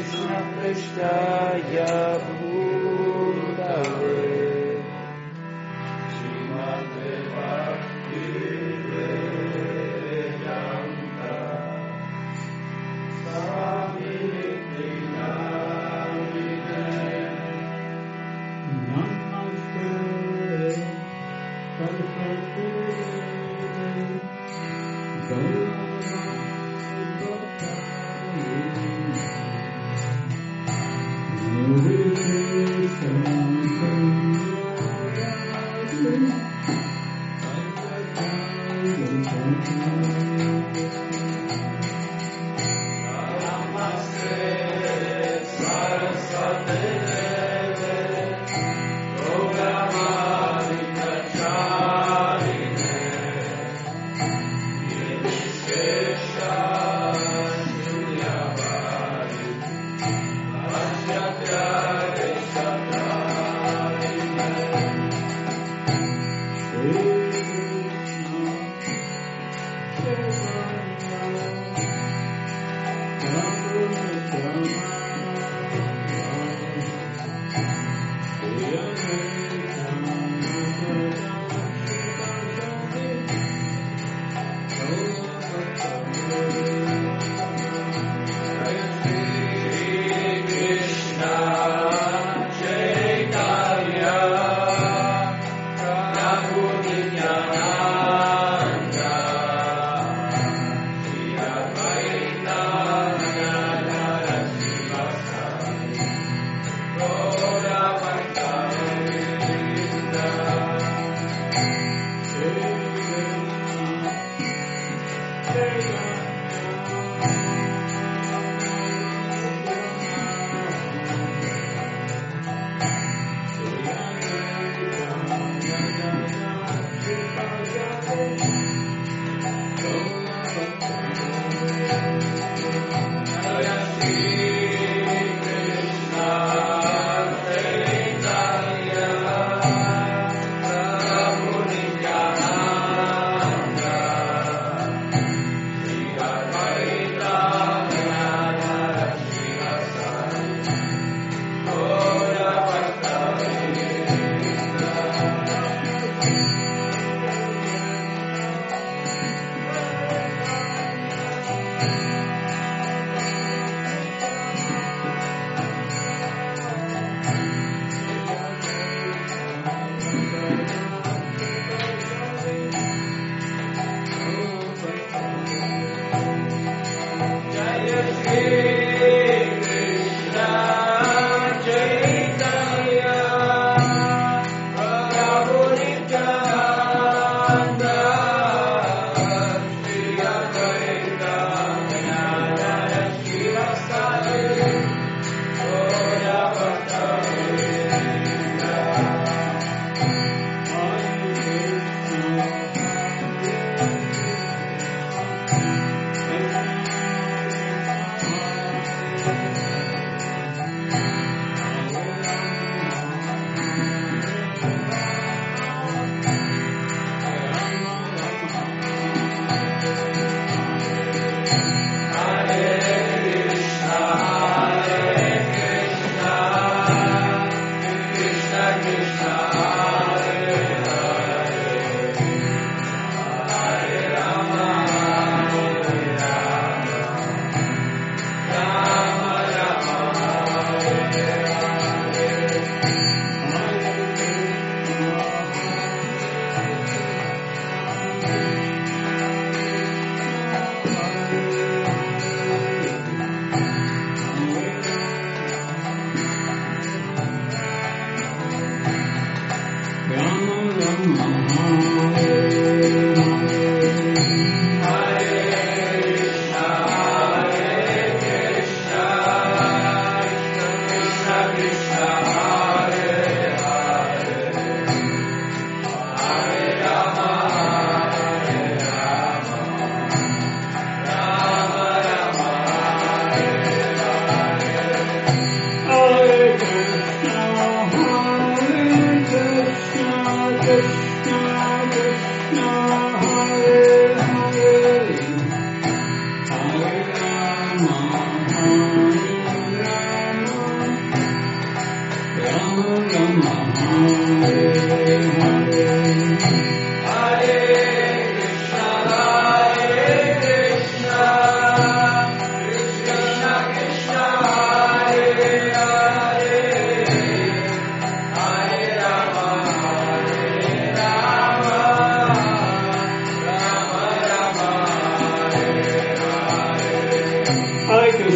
Krishnaya Bhutale Srimate Bhakti Vedanta Swami Nityanamine Namaste Saraswati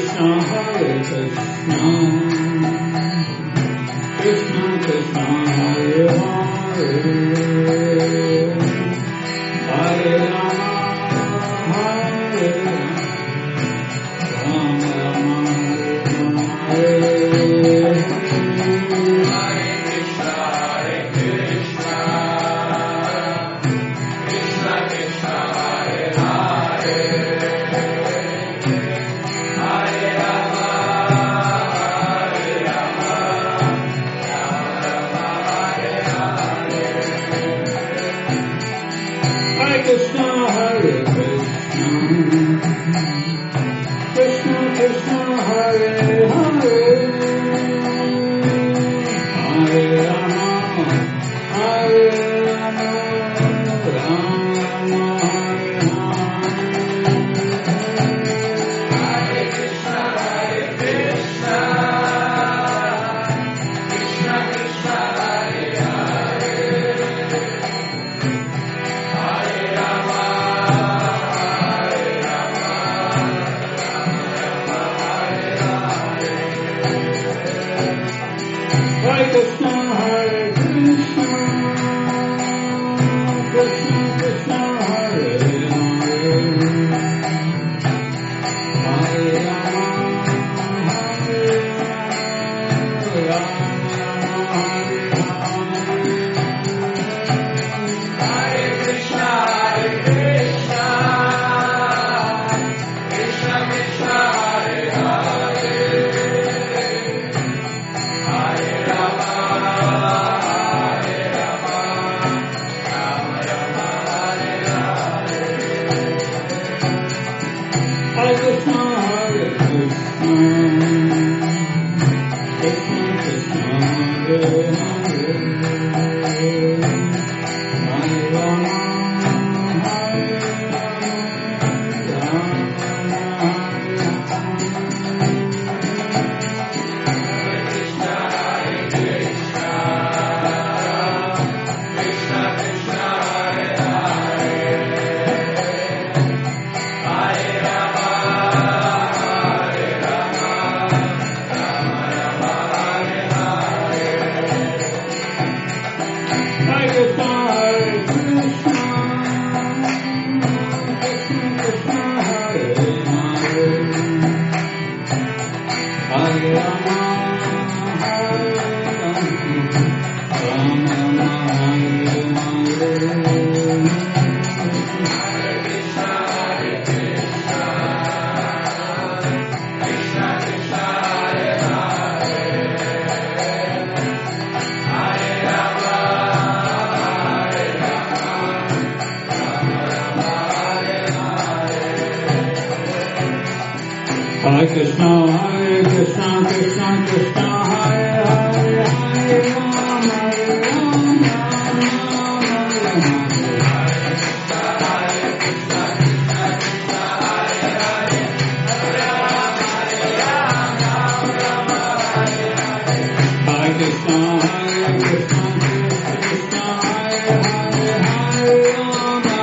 Krishna, Hare Krishna, Krishna Krishna, Hare Hare, Hare Rama, Hare Rama, Rama Rama, Hare Krishna, Hare Krishna, Krishna Krishna, Hare Hare, Hare Rama, Hare Rama, Rama Rama, Hare Krishna, Krishna Krishna, Hare Hare, Hare Krishna, Hare Krishna, Krishna Krishna, Hare Hare, Hare Rama, Hare Rama, Hare Krishna, Krishna Krishna, Hare Hare, Hare Rama, Hare Rama, Rama Rama, Hare Krishna, Krishna Krishna, Hare Hare, Hare Rama, Hare Rama, Hare Krishna, Hare Krishna, Krishna Krishna, Hare Hare, Hare Rama, Hare Rama, Rama Hare Krishna, Hare Krishna, Krishna Krishna, Hare Hare, Hare Rama, Hare Krishna, Hare Krishna, Krishna Hare Hare, Hare Rama,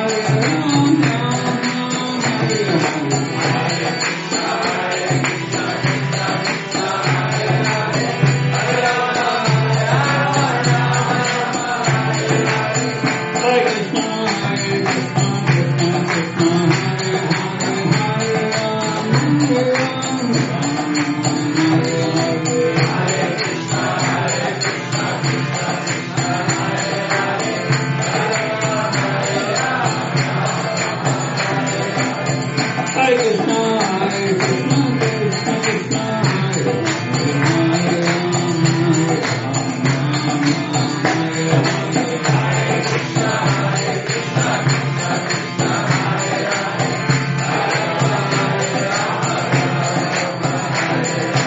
Hare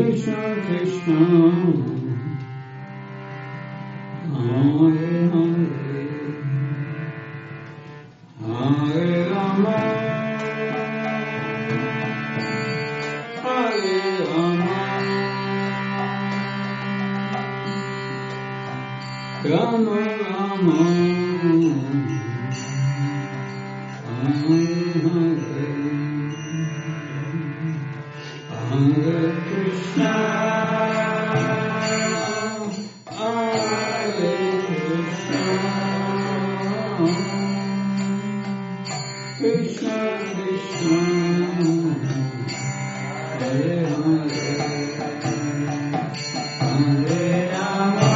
Krishna Krishna Hare Hare Hare Rama Hare Rama Rama Rama Hare Hare Hare Krishna Hare Krishna Krishna Krishna Hare Hare Hare Rama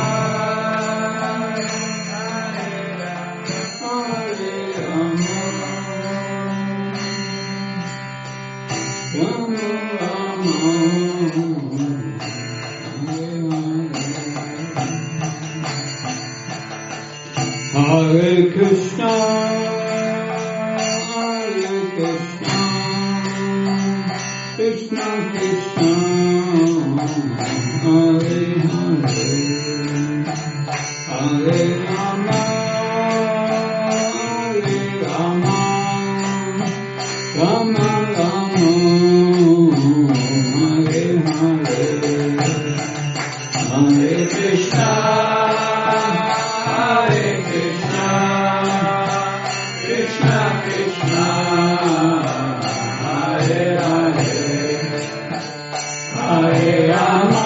Hare Rama Rama Rama Hare Krishna Hare Krishna Krishna Krishna Hare Hare Hare Rama Hare Rama Rama Rama Hare Hare Hare Krishna Hare Krishna Krishna Krishna Hare Hare Hare Rama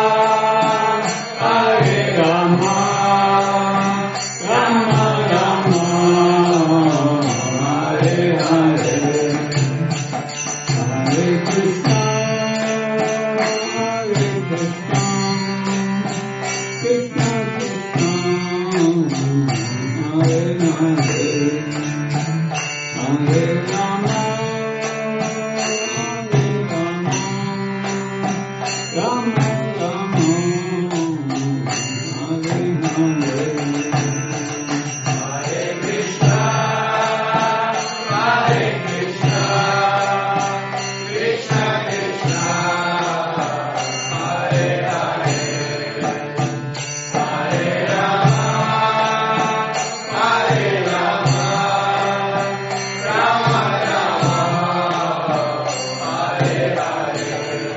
Hare Rama Rama Rama Hare Hare Hare Krishna Hare Krishna Krishna Krishna Hare Hare Hare Rama Hare Rama Rama Rama Hare Hare Hare Krishna Hare Krishna Krishna Krishna Hare Hare Hare Rama Hare Rama Rama Rama Hare Hare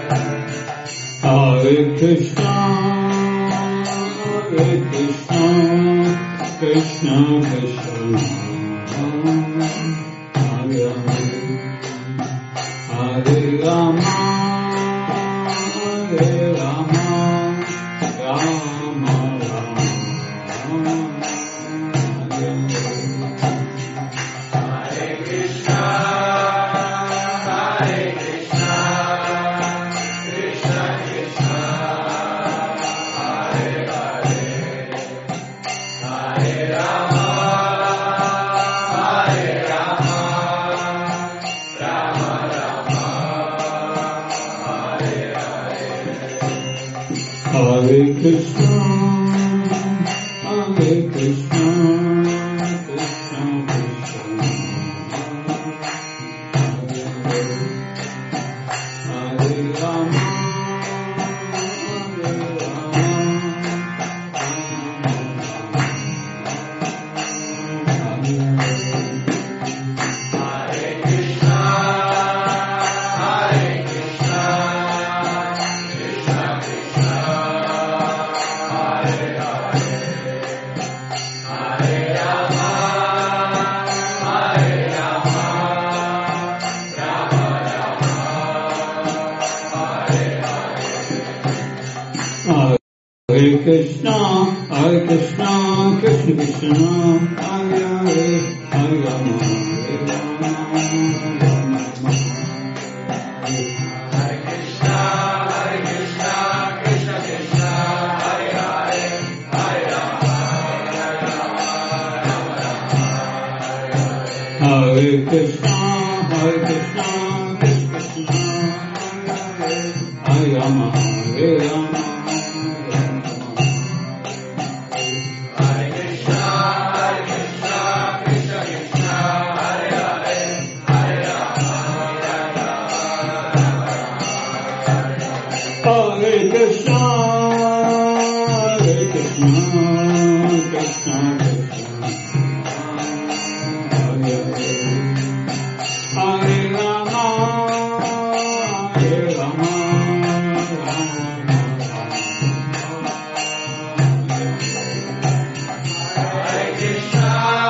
Hare Krishna Hare Krishna Krishna Krishna Hare Hare Hare Rama Hare Rama Rama Rama Hare Hare Krishna Hare Krishna Krishna Krishna Hare Hare Hare Rama Hare Rama Rama Rama Hare Hare Hare Krishna Hare Krishna Krishna Krishna Hare Rama Hare Rama Hare Krishna Hare Krishna Krishna Krishna Hare Hare Hare Rama Hare Rama Rama Rama Hare Hare Hare Krishna Krishna Krishna Hare Hare Hare Rama Hare Rama Rama Rama Hare Krishna Krishna Krishna Hare Hare Hare Rama Rama Rama Hare Krishna Krishna Krishna Hare Rama Hare Rama Hare Krishna, Krishna Krishna, Hare Hare, Hare Rama, Hare Rama, Rama Hare Krishna,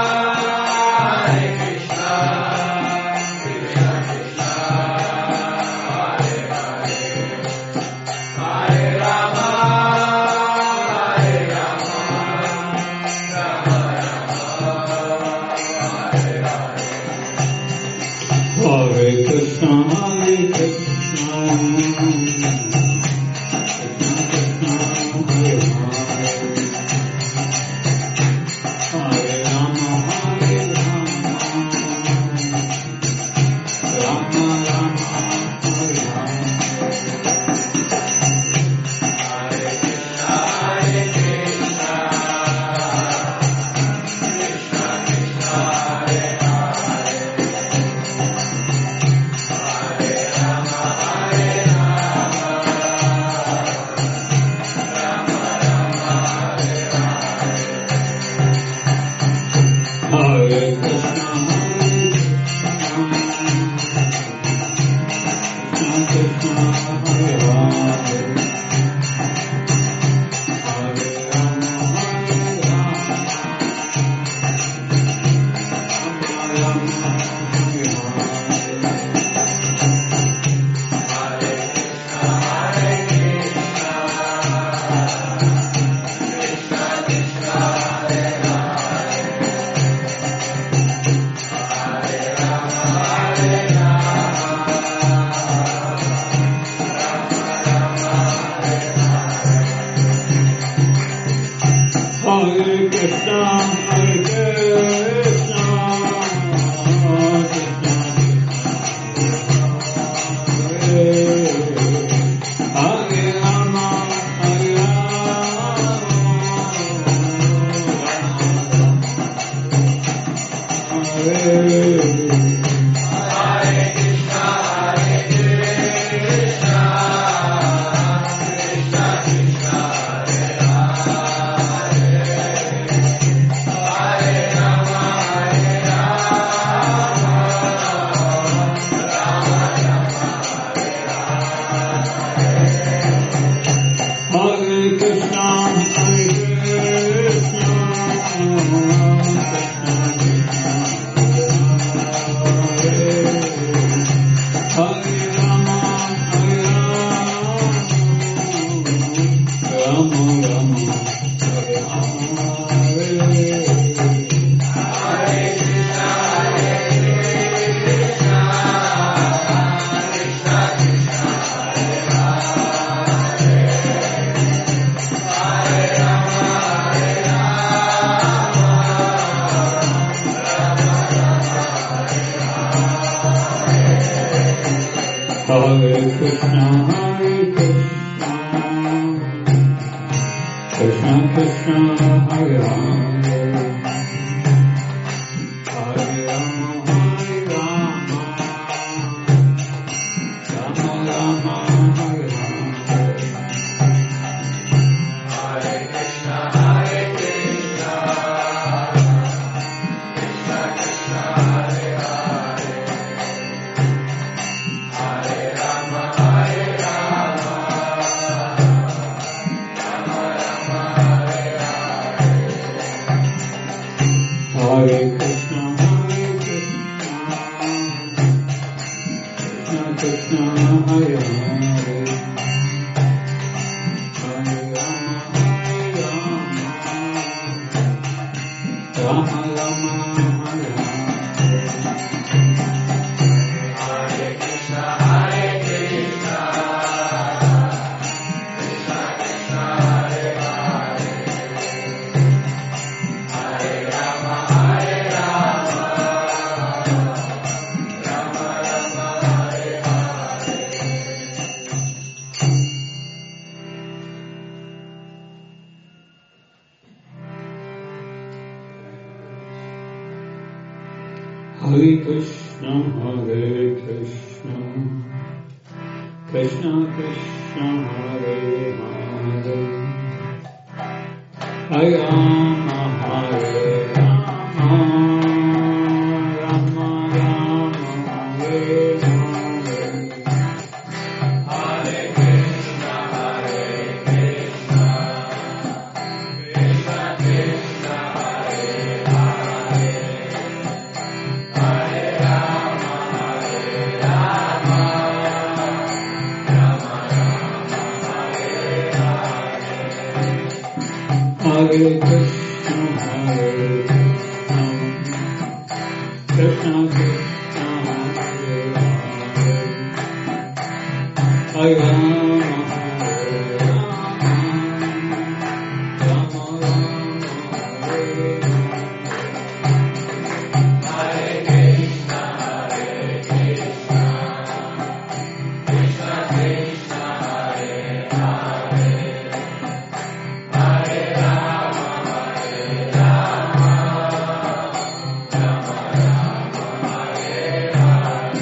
Krishna Krishna, Hare Hare, Hare Rama, Hare Rama, Rama Rama, Hare Hare, Hare Krishna, Hare Krishna, Krishna Krishna, Hare Hare, Hare Rama, Hare Rama, Rama Rama, Hare Hare, Hare Krishna, Hare Krishna, Krishna Krishna, Hare Hare, Hare Rama, Hare Rama, Rama Rama, Hare Hare, Hare Krishna, Krishna Krishna, Hare Hare, Hare Rama, Hare Rama, Rama Rama, Hare Hare, Hare Krishna, Hare Krishna, Krishna Krishna, Hare Hare, Hare Rama, Hare Rama, Hare Krishna, Hare Krishna, Krishna Krishna, Hare Rama, Hare Krishna, Krishna Krishna, Hare Hare, Hare Rama, Hare Rama, Rama Rama, Hare Hare, Hare Krishna, Hare Krishna, Krishna Krishna, Hare Hare, Hare Rama, Hare Rama, Rama Rama, Hare Hare, Hare Krishna, Hare Krishna, Krishna Krishna, Hare Hare, Hare Rama, Hare Rama, Rama Rama, Hare Hare, Hare Krishna, Hare Krishna, Krishna Krishna, Hare Hare, Hare Rama, Hare Rama, Rama Rama, Hare Hare. Hare Krishna, Hare Krishna, Krishna Krishna, Hare Hare, Hare Rama, Hare Rama, Rama Rama, Hare Hare. Hare Krishna, Hare Krishna, Krishna Krishna, Hare Hare, Hare Rama, Hare Rama, Rama Rama, Hare Hare. Hare Krishna, Hare Krishna, Krishna Krishna, Hare Hare, Hare Rama, Hare Rama, Rama Rama, Hare Hare Krishna, Hare Krishna, Krishna Krishna, Hare Hare, Hare Rama, Hare Rama, Rama Rama, Hare Hare.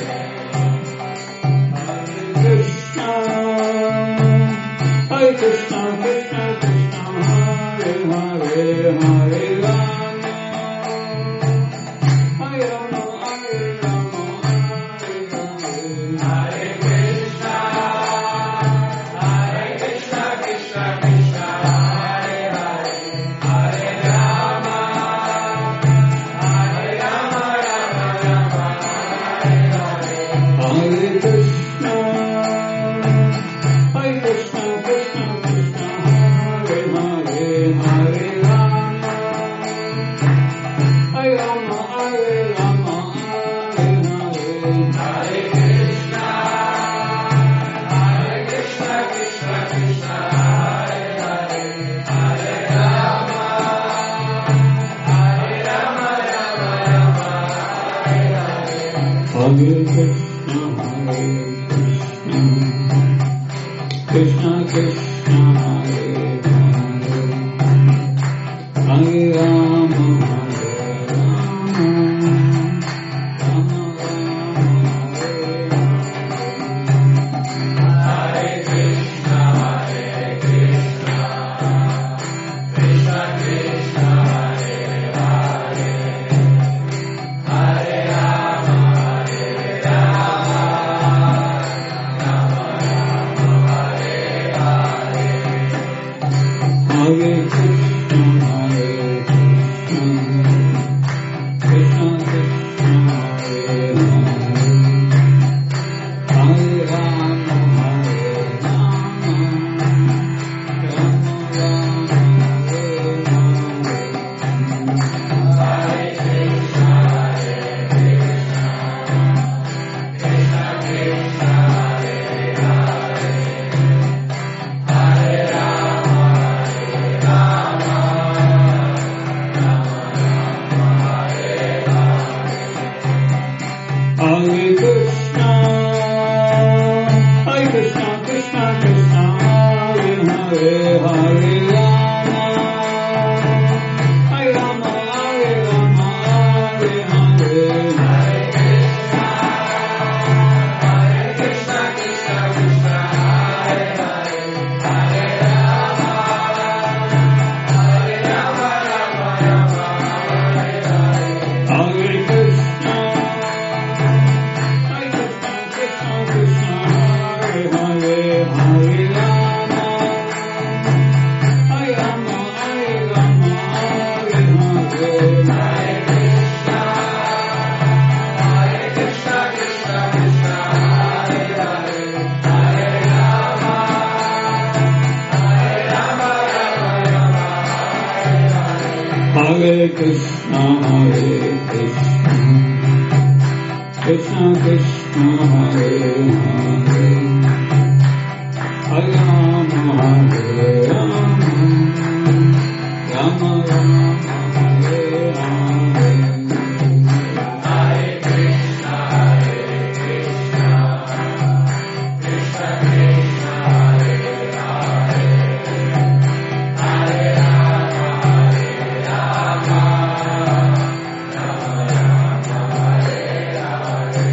Krishna, Hare Krishna, Krishna Krishna, Hare Hare, Hare Rama, Hare Rama, Hare Rama, Hare Hare. Hare Krishna, Hare Krishna, Krishna Krishna, Hare Hare, Hare Rama, Hare Rama, Rama Rama, Hare Hare. Hare Krishna, Hare Krishna, Krishna Krishna, Hare Hare, Hare Rama, Hare Rama, Hare Rama, Hare Hare. Hare Krishna, Hare Krishna, Krishna Krishna, Hare Hare, Hare Rama, Hare Rama, Rama Rama, Hare Hare. Hare Krishna, Krishna Krishna, Hare Hare, Hare Rama, Hare Rama, Rama Rama, Hare Hare. Hare Krishna, Hare Krishna, Krishna Krishna, Hare Hare, Hare Rama, Hare Rama, Rama Rama, Hare Hare. Hare Krishna, Hare Krishna, Krishna Krishna, Hare Hare, Hare Rama, Hare Rama, Rama Rama, Hare Hare. Hare Krishna, Hare Krishna, Krishna Krishna, Hare Hare, Hare Rama, Hare Rama, Rama Rama, Hare Hare. Hare Krishna, Hare Krishna, Krishna Krishna, Hare Hare, Hare Rama, Hare Rama, Hare Rama, Hare Hare. Hare Krishna, Krishna Krishna, Hare Hare, Hare Rama, Hare Rama, Rama Rama, Hare Hare. Hare Krishna, Hare Krishna, Krishna Krishna, Hare Hare, Hare Rama, Hare Rama, Hare Rama, Hare Hare. Hare Krishna, Krishna Krishna, Hare Hare, Hare Rama, Hare Rama, Rama Rama, Hare Hare. Hare Krishna, Hare Krishna, Krishna Krishna, Hare Hare, Hare Rama, Hare Rama, Rama Rama, Hare Hare. Hare Krishna, Hare Krishna, Krishna Krishna, Hare Hare, Hare Rama, Hare Rama, Rama Rama, Hare Hare.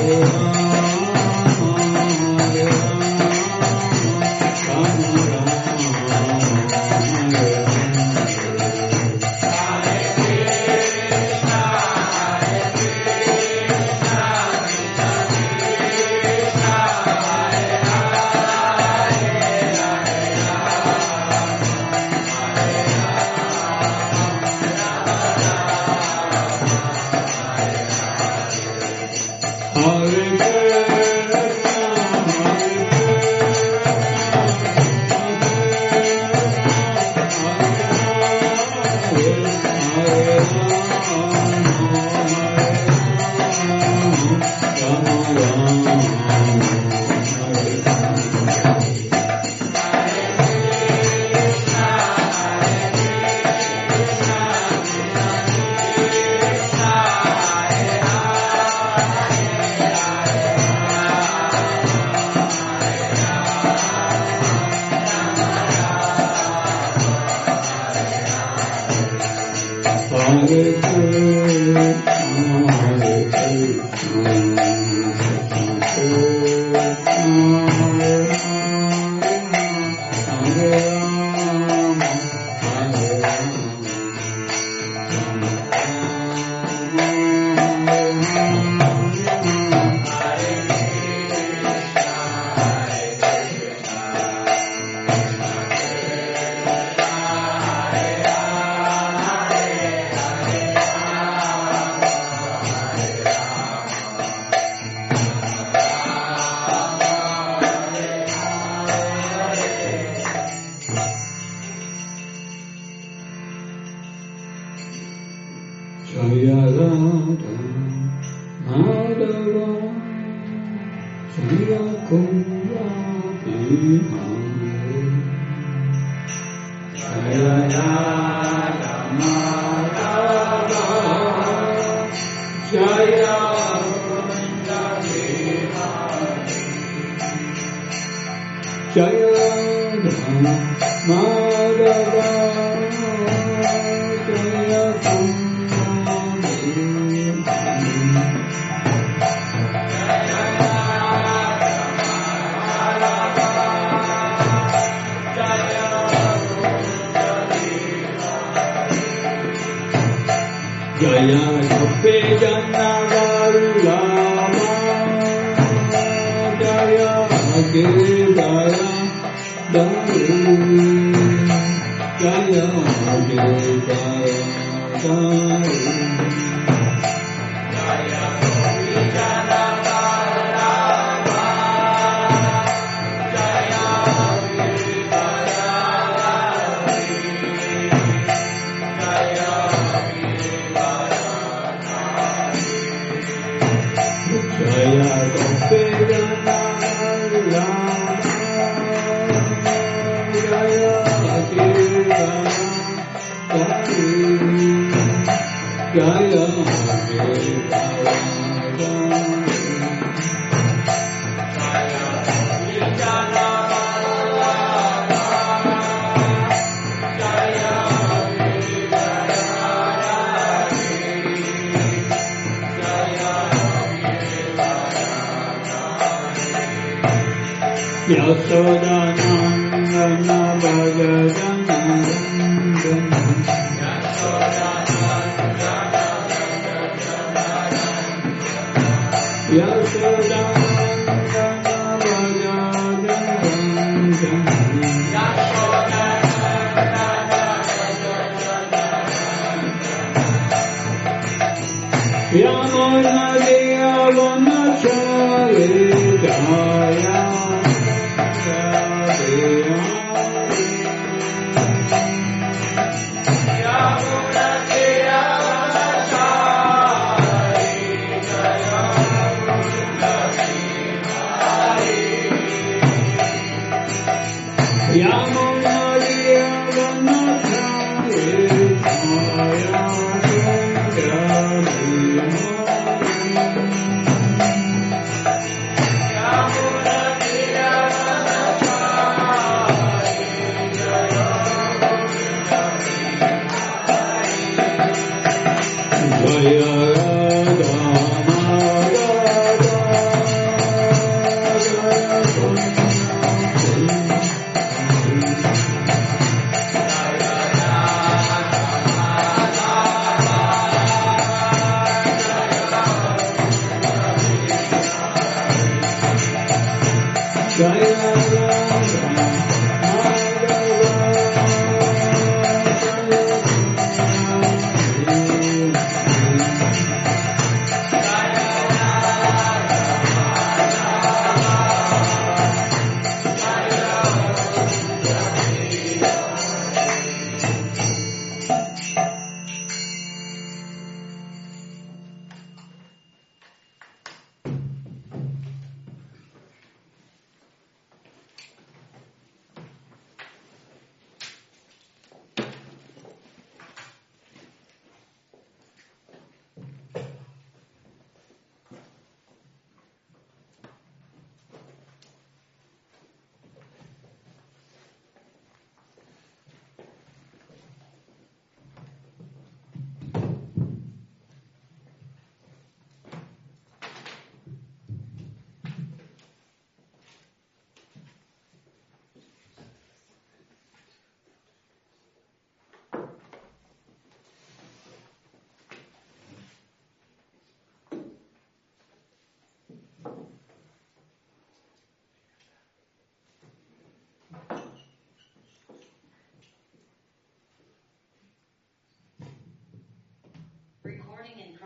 Yamuna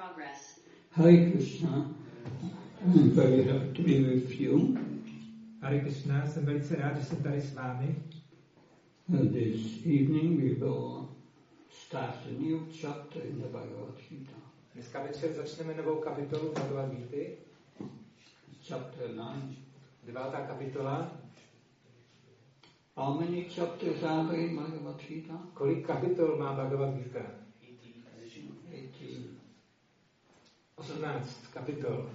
progress. Hare Krishna, I'm very happy to be with you. Hare Krishna, jsem velice rád, že jsem tady s vámi. This evening we will start a new chapter in the Bhagavad Gita. Dneska večer začneme novou kapitolu Bhagavad Gita. Chapter 9. 9. kapitola. How many chapters are there in Bhagavad Gita? Kolik kapitol má Bhagavad Gita? 18. 18 kapitol.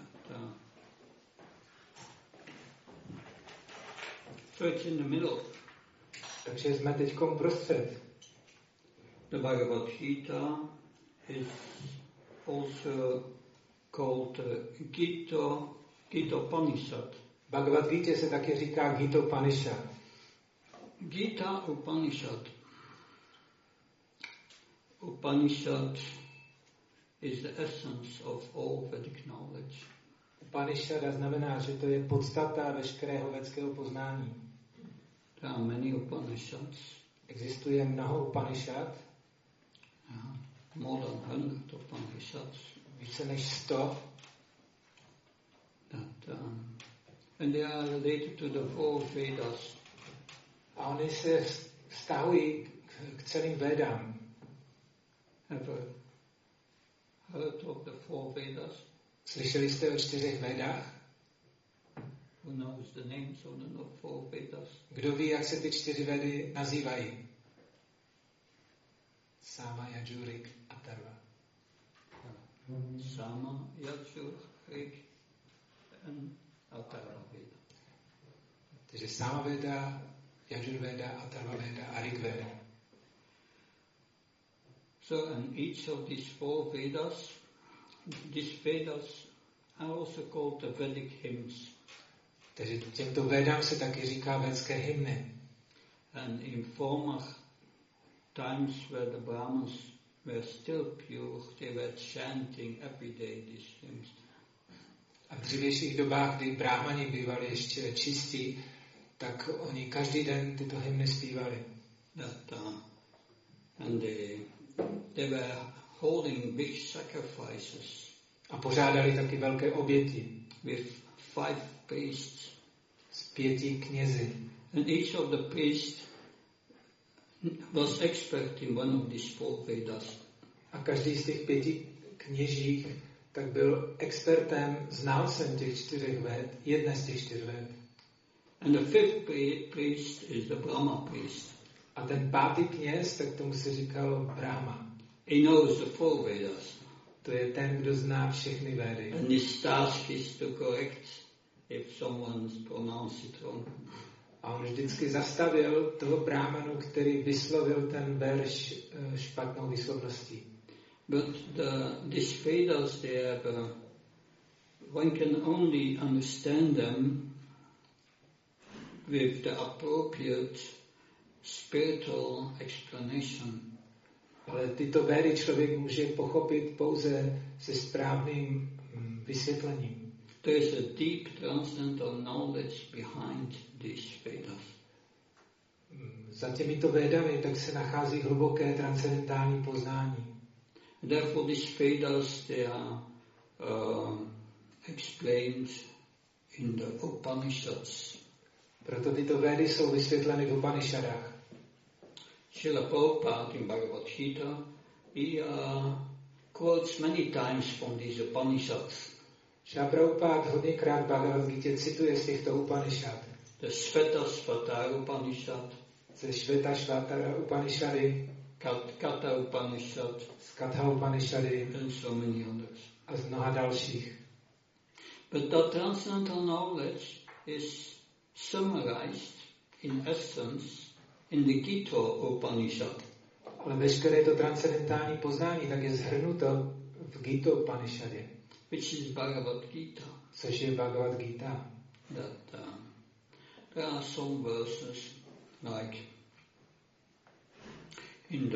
So it's in the middle. Takže jsme teď prostřed. The Bhagavad Gita is also called Gita Upanishad. Bhagavad Gita se taky říká Gita Upanishad. Gita Upanishad. Upanishad is the essence of all Vedic knowledge. Upanishada znamená, že to je podstata veškerého védského poznání. There are many Upanishads. Existuje mnoho Upanishad. More than 100 Upanishads. Více než 100. And they are related to the four Vedas. A oni se vztahují k celým Védám. Have heard of the four Vedas? Slyšeli jste o 4 Védách? Who knows the names of the four Vedas? Kdo ví, jak se ty 4 Védy nazývají? Sama, Yajurik, Atharva. Sama, Yajurik and Atharva Veda. Takže Sama Veda, Yajurveda, Atharva Veda a Rig Veda. So, and each of these four Vedas, these Vedas are also called the Vedic hymns. Takže těmto Védám se taky říká védské hymny. And in former times where the Brahmins were still pure, they were chanting every day these hymns. A v dřívějších dobách, kdy Brahmani bývali ještě čistí, tak oni každý den tyto hymny zpívali. And they were holding big sacrifices. A pořádali taky velké oběti. With 5 priests. S 5 knězi. And each of the priests was expert in one of these four Vedas. A každý z těch 5 kněžích tak byl expertem, znalcem těch 4 Véd, jedné z těch 4 Véd. And the 5th priest is the Brahma priest. A ten 5. kněz, tak tomu se říkal Brahma. He knows the four Vedas. To je ten, kdo zná všechny Védy. And his task is to correct if someone pronounced it wrong. A on vždycky zastavil toho brámanu, který vyslovil ten verš špatnou výslovností. But these Vedas, they have, one can only understand them with the appropriate spiritual explanation. Ale tyto Védy člověk může pochopit pouze se správným vysvětlením. There is a deep transcendental knowledge behind these Vedas. Za těmito Védami tak se nachází hluboké transcendentální poznání. Therefore these Vedas, they are explained in the Upanishads. Proto tyto Védy jsou vysvětleny v Upanishadách. Srila Prabhupada in Bhagavad Gita, he quotes many times from these Upanishads. Srila Prabhupada hodněkrát Bhagavad Gita cituje z těchto Upanishad. The Shvetasvatara Upanishad, ze Shvetashvatara Upanishady, Katha Upanishad, z Katha Upanishady and so many others. a z mnoha dalších. But that transcendental knowledge is summarized in essence in the Gita Upanishad. Ale veškeré to transcendentální poznání tak je zhrnuto v Gita Upanishadě, which is Bhagavad Gita. což je Bhagavad Gita. That there are some verses like in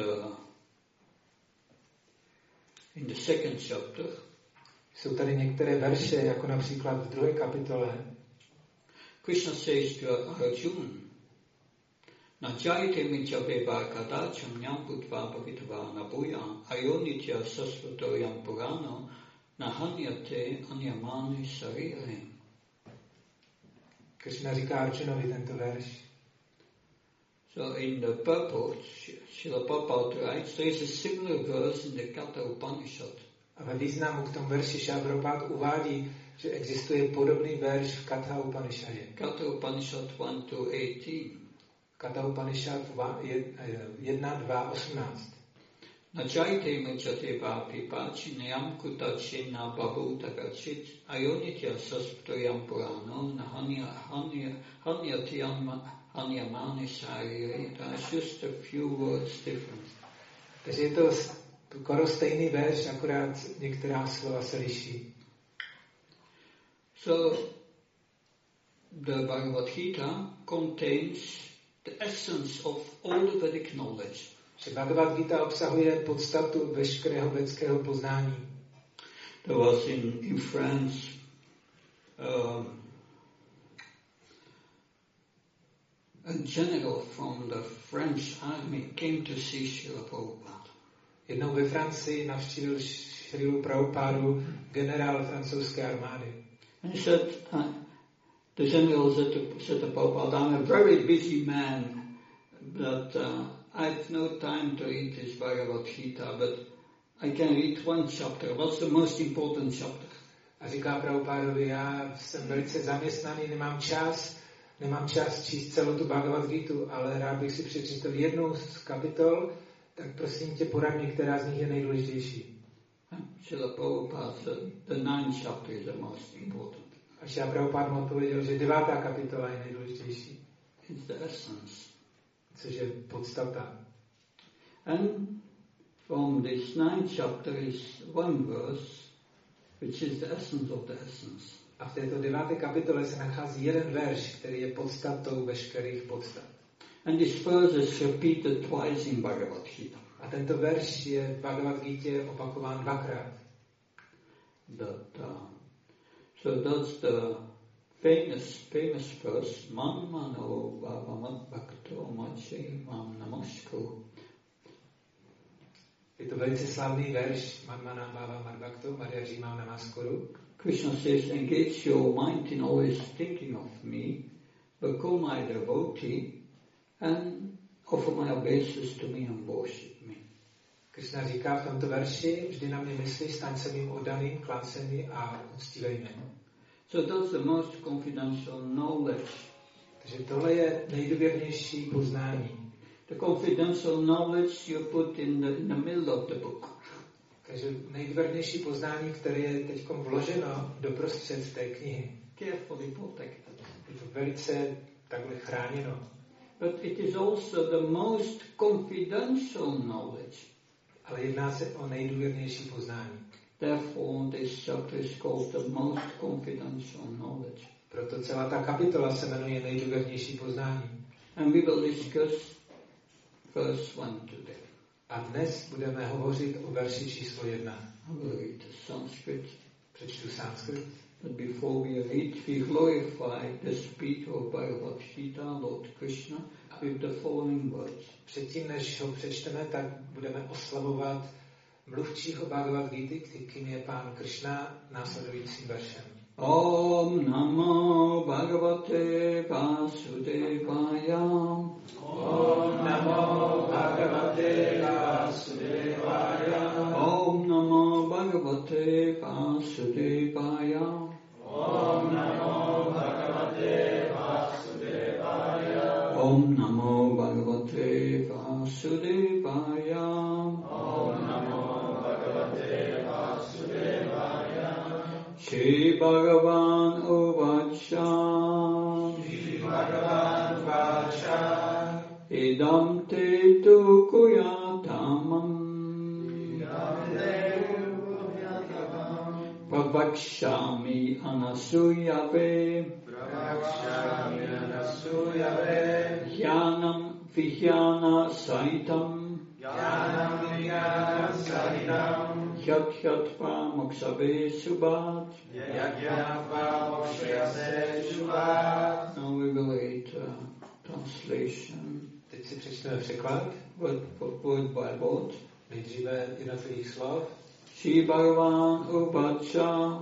the second chapter. Jsou tady některé verše, jako například v 2. kapitole. Krishna says to Arjuna, Najayate minchabe kadacham nyamputva bhavitva nabuya ayonitya sasvato purano nahanyate anyamani sarire. Krishna říká Arjunovi tento verš. So in the purport, Srila Prabhupada writes, there is a similar verse in the Katha Upanishad. A ve významu k tomu verši Srila Prabhupada uvádí, že existuje podobný verš v Katha Upanishadě. Katha Upanishad 1-18. Katha Upanishad 1:2-18. Najayate mujate bhapi pachinayam kutachina babhutagachit ayonitya sasvatoyam purano nahanyati anyamani sarire. That's just a few words different. Takže je to skoro stejný verš, akorát některá slova se liší. So, the Bhagavad Gita contains the essence of all the Vedic knowledge. Že Bhagavad Gita obsahuje podstatu veškerého védského poznání. There was in France a general from the French army came to see Srila Prabhupada. Jednou ve Francii navštívil Šrilu Prabhupádu generál francouzské armády. And he said, the general said to Prabhupada, I'm a very busy man, but I have no time to read this Bhagavad Gita, but I can read one chapter. What's the most important chapter? A říká Prabhupádovi, já jsem velice zaměstnaný, nemám čas číst celou tu Bhagavad Gitu, ale rád bych si přečetl jednu z kapitol, tak prosím tě poraď mě, která z nich je nejdůležitější. Srila Prabhupada said, the 9th chapter is the most important. A Srila Prabhupada mu odpověděl, že 9. kapitola je nejdůležitější. It's the essence. Což je podstata. And from this 9th chapter is one verse, which is the essence of the essence. A v této 9. kapitole se nachází jeden verš, který je podstatou veškerých podstat. And this verse is repeated twice in Bhagavad Gita. A tento verš je v Bhagavad Gita opakován dvakrát. So that's the famous verse, Man mano bhavamat bhakto machi mam namaskuru. Je to velice slavný verš, Man mana bhavamat bhakto mariaji mam namaskuru. Krishna says, engage your mind in always thinking of me, become my devotee, and offer my obeisance to me and worship me. Krishna říká v tomto verši, vždy na mě myslí, staň se mým oddaným, klán se mi a uctívej mě. So that's the most confidential knowledge. Takže tohle je nejdůvěrnější poznání. The confidential knowledge you put in the middle of the book. Takže nejdůvěrnější poznání, které je teď vloženo doprostřed té knihy. Carefully protected. Je to velice takhle chráněno. But it is also the most confidential knowledge. Ale jedná se o nejdůvěrnější poznání. Therefore, this chapter is called the most confidential knowledge. Proto celá ta kapitola se jmenuje nejdůvěrnější poznání. And we will discuss verse 1 today. A dnes budeme hovořit o verši číslo 1. I will read the Sanskrit. Přečtu sanskrit. But before we read, we glorify the speaker of Bhagavad Gita, Lord Krishna, with the following words. Předtím, než ho přečteme, tak budeme oslavovat mluvčího Bhagavad Gita, kterým je pán Krishna, následujícím veršem. Om Namo Bhagavate Vasudevaya. Om Namo Bhagavate Vasudevaya. Om Namo Bhagavate Vasudevaya. Om Namo Bhagavate Vasudevaya. Om Namo Bhagavate Vasudevaya. Om Namo Bhagavate Vasudevaya. Shri Bhagavan Uvacha. Shri Bhagavan Uvacha. Idam te tu kuyatamam. Pravakshami anasuyave. Jnanam vijnana sahitam. Yat moksabe subhat. Now we will read translation. Teď si přečteme překlad. Word by word. Nejdříve jednotlivých slov. Shri Bhagavan Uvacha,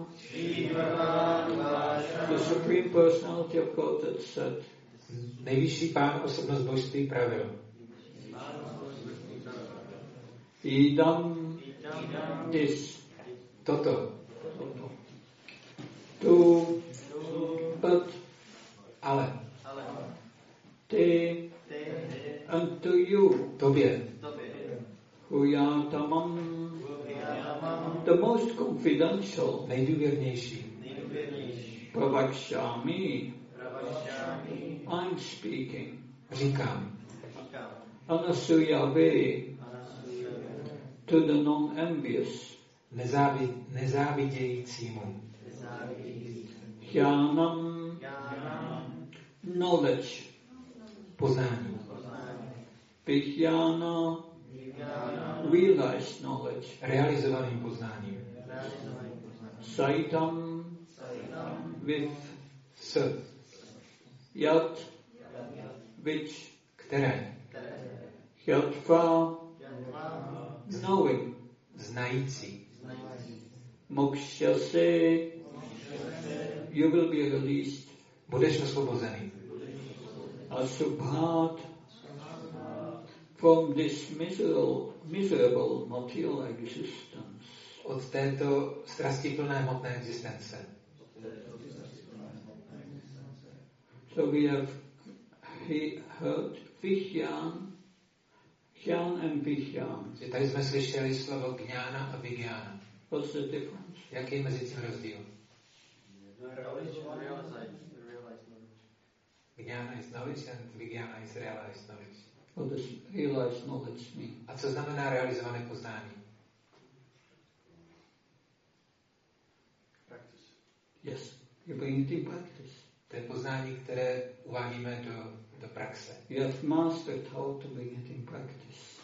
the Supreme Personality of Godhead said, Nejvyšší Pán, osobnost božství, pravil. Idam this. Toto. To, but, Ale. te, and to you. Tobě. Huyatamam, the most confidential. Nejdůvěrnější. Pravakshami, I'm speaking. Říkám. Anasuyave, to the non-envious. Nezávidějícímu. Jnanam, knowledge. Poznání. Vijnana, realized knowledge. Realizovaným poznáním. Saitam, with S. yat, which, Které. yatva, knowing. Znající. Mokshase, you will be released. Budeš osvobozený. Asubhat, from this miserable material existence. Od této strastiplné hmotné existence. So we have heard Vijnan, Jnana and Vijnana. Tady jsme slyšeli slovo Gňána a Vigyána. What's the difference? Jaký je mezi tím rozdíl? Gňána is knowledge and Vigyána is realized knowledge. What does realized knowledge mean? A co znamená realizované poznání? Yes, you bring it in practice. To je poznání, které uvádíme do praxe. You have mastered how to bring it in practice.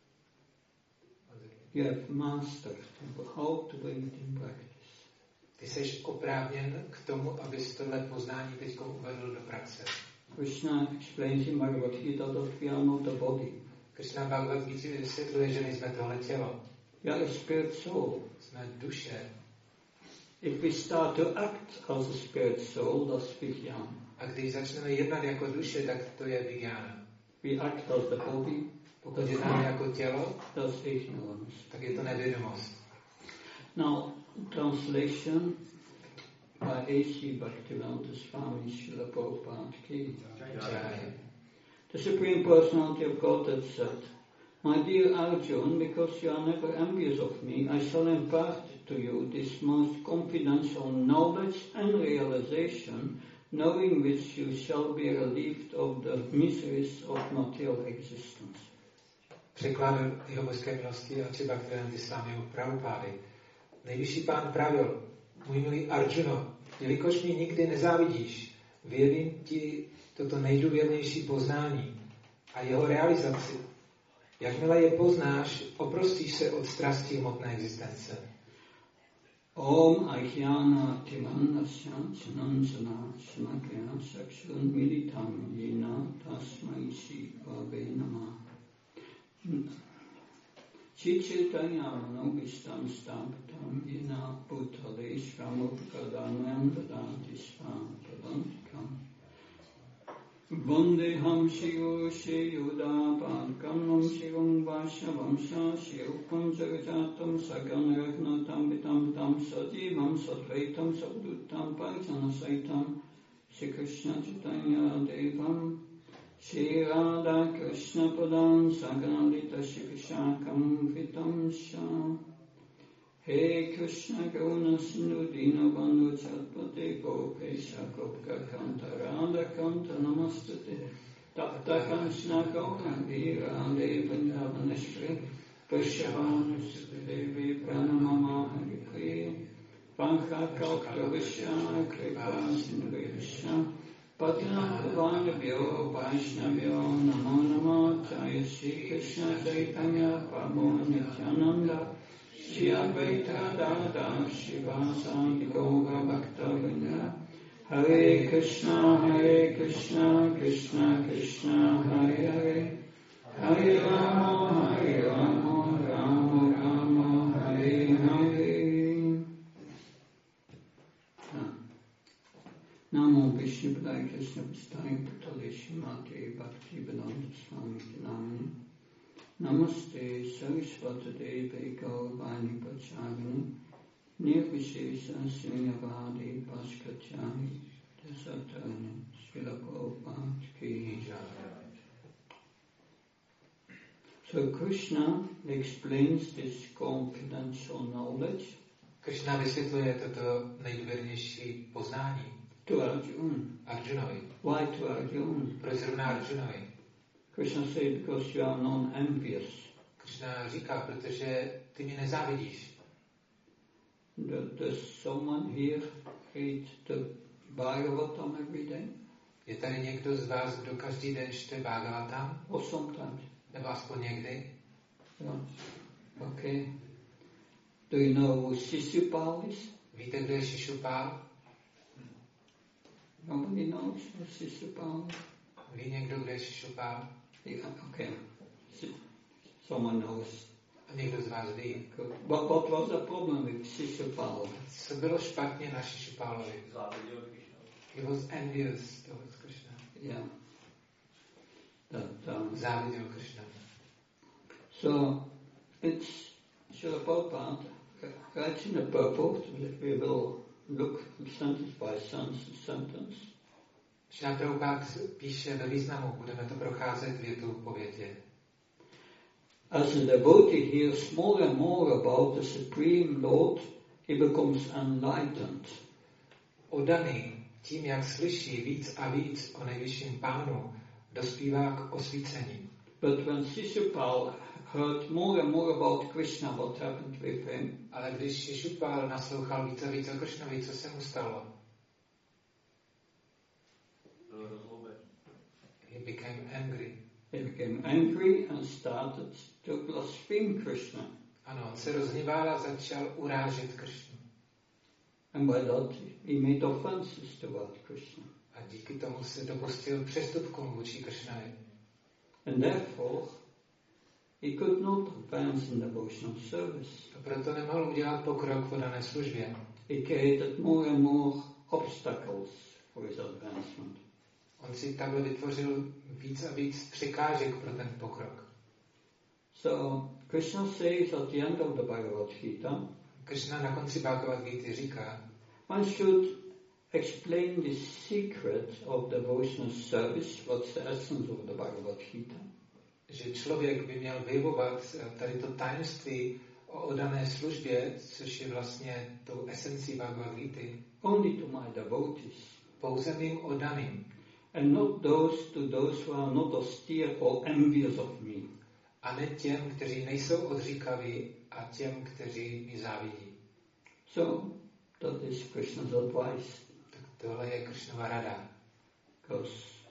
You have mastered how to bring it in practice. Ty jsi oprávněn k tomu, abys tohle poznání teď uvedl do praxe. Krishna explains in Bhagavad Gita that we are not the body. Krishna Bhagavad Gita vysvětluje, že nejsme tohle tělo. We are a spirit soul. Jsme duše. If we start to act as a spirit soul, that's Vijnana. A když začneme jednat jako duše, tak to je Vigyána. We act as the body. Pokud jednáme jako tělo, That's ignorance. tak je to nevědomost. Now, translation by A.C. Bhaktivedanta Swami Srila Prabhupada Ki. The Supreme Personality of Godhead said, My dear Arjun, because you are never envious of me, I shall impart to you this most confidential knowledge and realization, knowing which you shall be relieved of the miseries of material existence. Překlad jeho božské milosti a třeba Bhaktivedanta Swami Prabhupády. Nejvyšší Pán pravil, můj milý Arjuno, jelikož mi nikdy nezávidíš, vyjevím ti toto nejdůvěrnější poznání a jeho realizaci. Jakmile je poznáš, oprostíš se od strasti hmotné existence. Om Ajnana Timanasya Chananjana Shnakya Sakshun Militam Yena Tasmai Shri Bhave Namah. Chichitanyamano Vistam Staptam Yena Bhutale Shramukadamayam Dadanti Svam Padantikam. Vandeham Shiyo Sheyuda Padkamam Shivam Vashavamsha Shirupam Jagajatam Sagan Ragnatam Vitam Tam Sajivam Sadvaitam Sabdutam Parjana Saitam Shri Krishna Chaitanya Devam Shri Radha Krishna Padam Saganalita Shri Vishakam Vitam Shah Hey Krishna Karuna Sindhu Dinabandhu Chatpate Gopesha Gopka Kanta Radha Kanta Namastate Tapta Kanchana Gauranga Radhe Vrindavaneshwari Vrishabhanusute Devi Pranamama Harikriya Pankha Kalpa Vishya Kripa Sindhu Padmanabhyo Vaishnavyo Namo Namo Jaya Shri Krishna Chaitanya Prabhu Nityananda Shri Advaita Dada Shivasati Gaura Bhakta Vrinda Hare Krishna Krishna Krishna Hare Hare Hare Rama, Rama Rama, Hare Hare. Namo Vishnu Padaya Krishna Vistaya Putale Shrimati Bhakti Vedanta Swami Namani. Namaste Saraswati Devi Gauravani Pachavani Nirvishesha Srinyavadi Bhaskachyami Dasatani Srila Prabhupada Ki Jai. So Krishna explains this confidential knowledge Krishna vysvětluje toto nejdůvěrnější poznání to Arjuna. Arjunovi. Why to Arjuna? Proč zrovna Arjunovi? Krishna said, because you are non-envious. Krishna říká, protože ty mi nezávidíš. Does someone here read the Bhagavatam every day? Je tady někdo z vás, kdo každý den čte Bhagavatam? Or sometimes? Nebo aspoň někdy? Yeah. Okay. Do you know who Shishupal is? Víte, kdo je Shishupal? Nobody knows who Shishupal is? Ví někdo, kdo je Shishupal? Yeah, okay. Someone knows. A někdo z vás ví. What was the problem with Shishupal? Co bylo špatně na Shishupalovi? He was envious towards Krishna. Yeah. Záviděl Krishna. So, it's Srila Prabhupada writes in the purport that we will look sentence by sentence. Srila Prabhupada píše ve významu, budeme to procházet větu po větě. As the devotee hears more and more about the Supreme Lord, he becomes enlightened. Oddaný tím, jak slyší víc a víc o nejvyšším pánu, dospívá k osvícení. But when Shishupal heard more and more about Krishna, what happened with him? Ale když Shishupal naslouchal více a více o Krishnovi, co se mu stalo? He became angry. He became angry and started to blaspheme Krishna. Ano, on se rozhněval a začal urážet Krishnu. And by that he made offenses toward Krishna. A díky tomu se dopustil přestupkům vůči Krishnovi. And therefore, he could not advance in devotional service. A proto nemohl udělat pokrok v dané službě. He created more and more obstacles for his advancement. On si takhle vytvořil víc a víc překážek pro ten pokrok. So, Krishna says at the end of the Bhagavad Gita, Krishna na konci Bhagavad Gita říká, one should explain the secret of devotional service, what's the essence of the Bhagavad Gita. Že člověk by měl vyjevovat tady to tajemství o oddané službě, což je vlastně tou esencí Bhagavad Gita. Only to my devotees. Pouze mým oddaným. And not those who are not austere or envious of me. A ne těm, kteří nejsou odříkaví, a těm, kteří mi závidí. So, that is Krishna's advice. Tak tohle je Krishnova rada. Because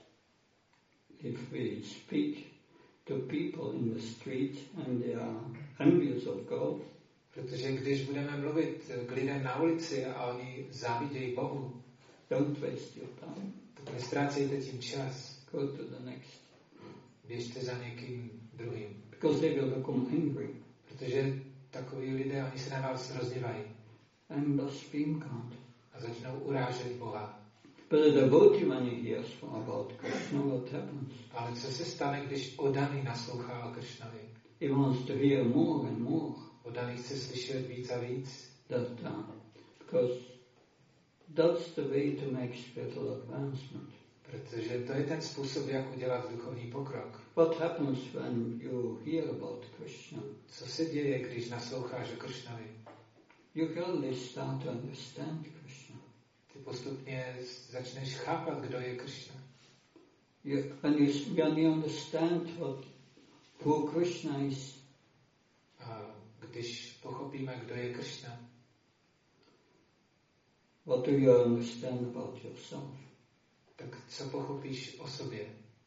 if we speak to people in the street and they are envious of God, protože když budeme mluvit k lidem na ulici a oni závidějí Bohu, don't waste your time. tak nestrácejte tím čas. Go to the next. Běžte za někým druhým. Because they will become angry. Protože takoví lidé, oni se na vás rozděvají. And blaspheme God. A začnou urážet Boha. But the devotee, when he hears about Krishna, what happens? Ale co se stane, když oddaný naslouchá o Krishnovi? He wants to hear more and more. Oddaný chce slyšet víc a víc. Because that's the way to make spiritual advancement. Protože to je ten způsob, jak udělat duchovní pokrok. What happens when you hear about Krishna? Co se děje, když nasloucháš o Krishnovi? You really start to understand Krishna. Ty postupně začneš chápat, kdo je Krishna. When you understand who Krishna is, a když pochopíme, kdo je Krishna, what do you understand about yourself? Tak co pochopíš o sobě?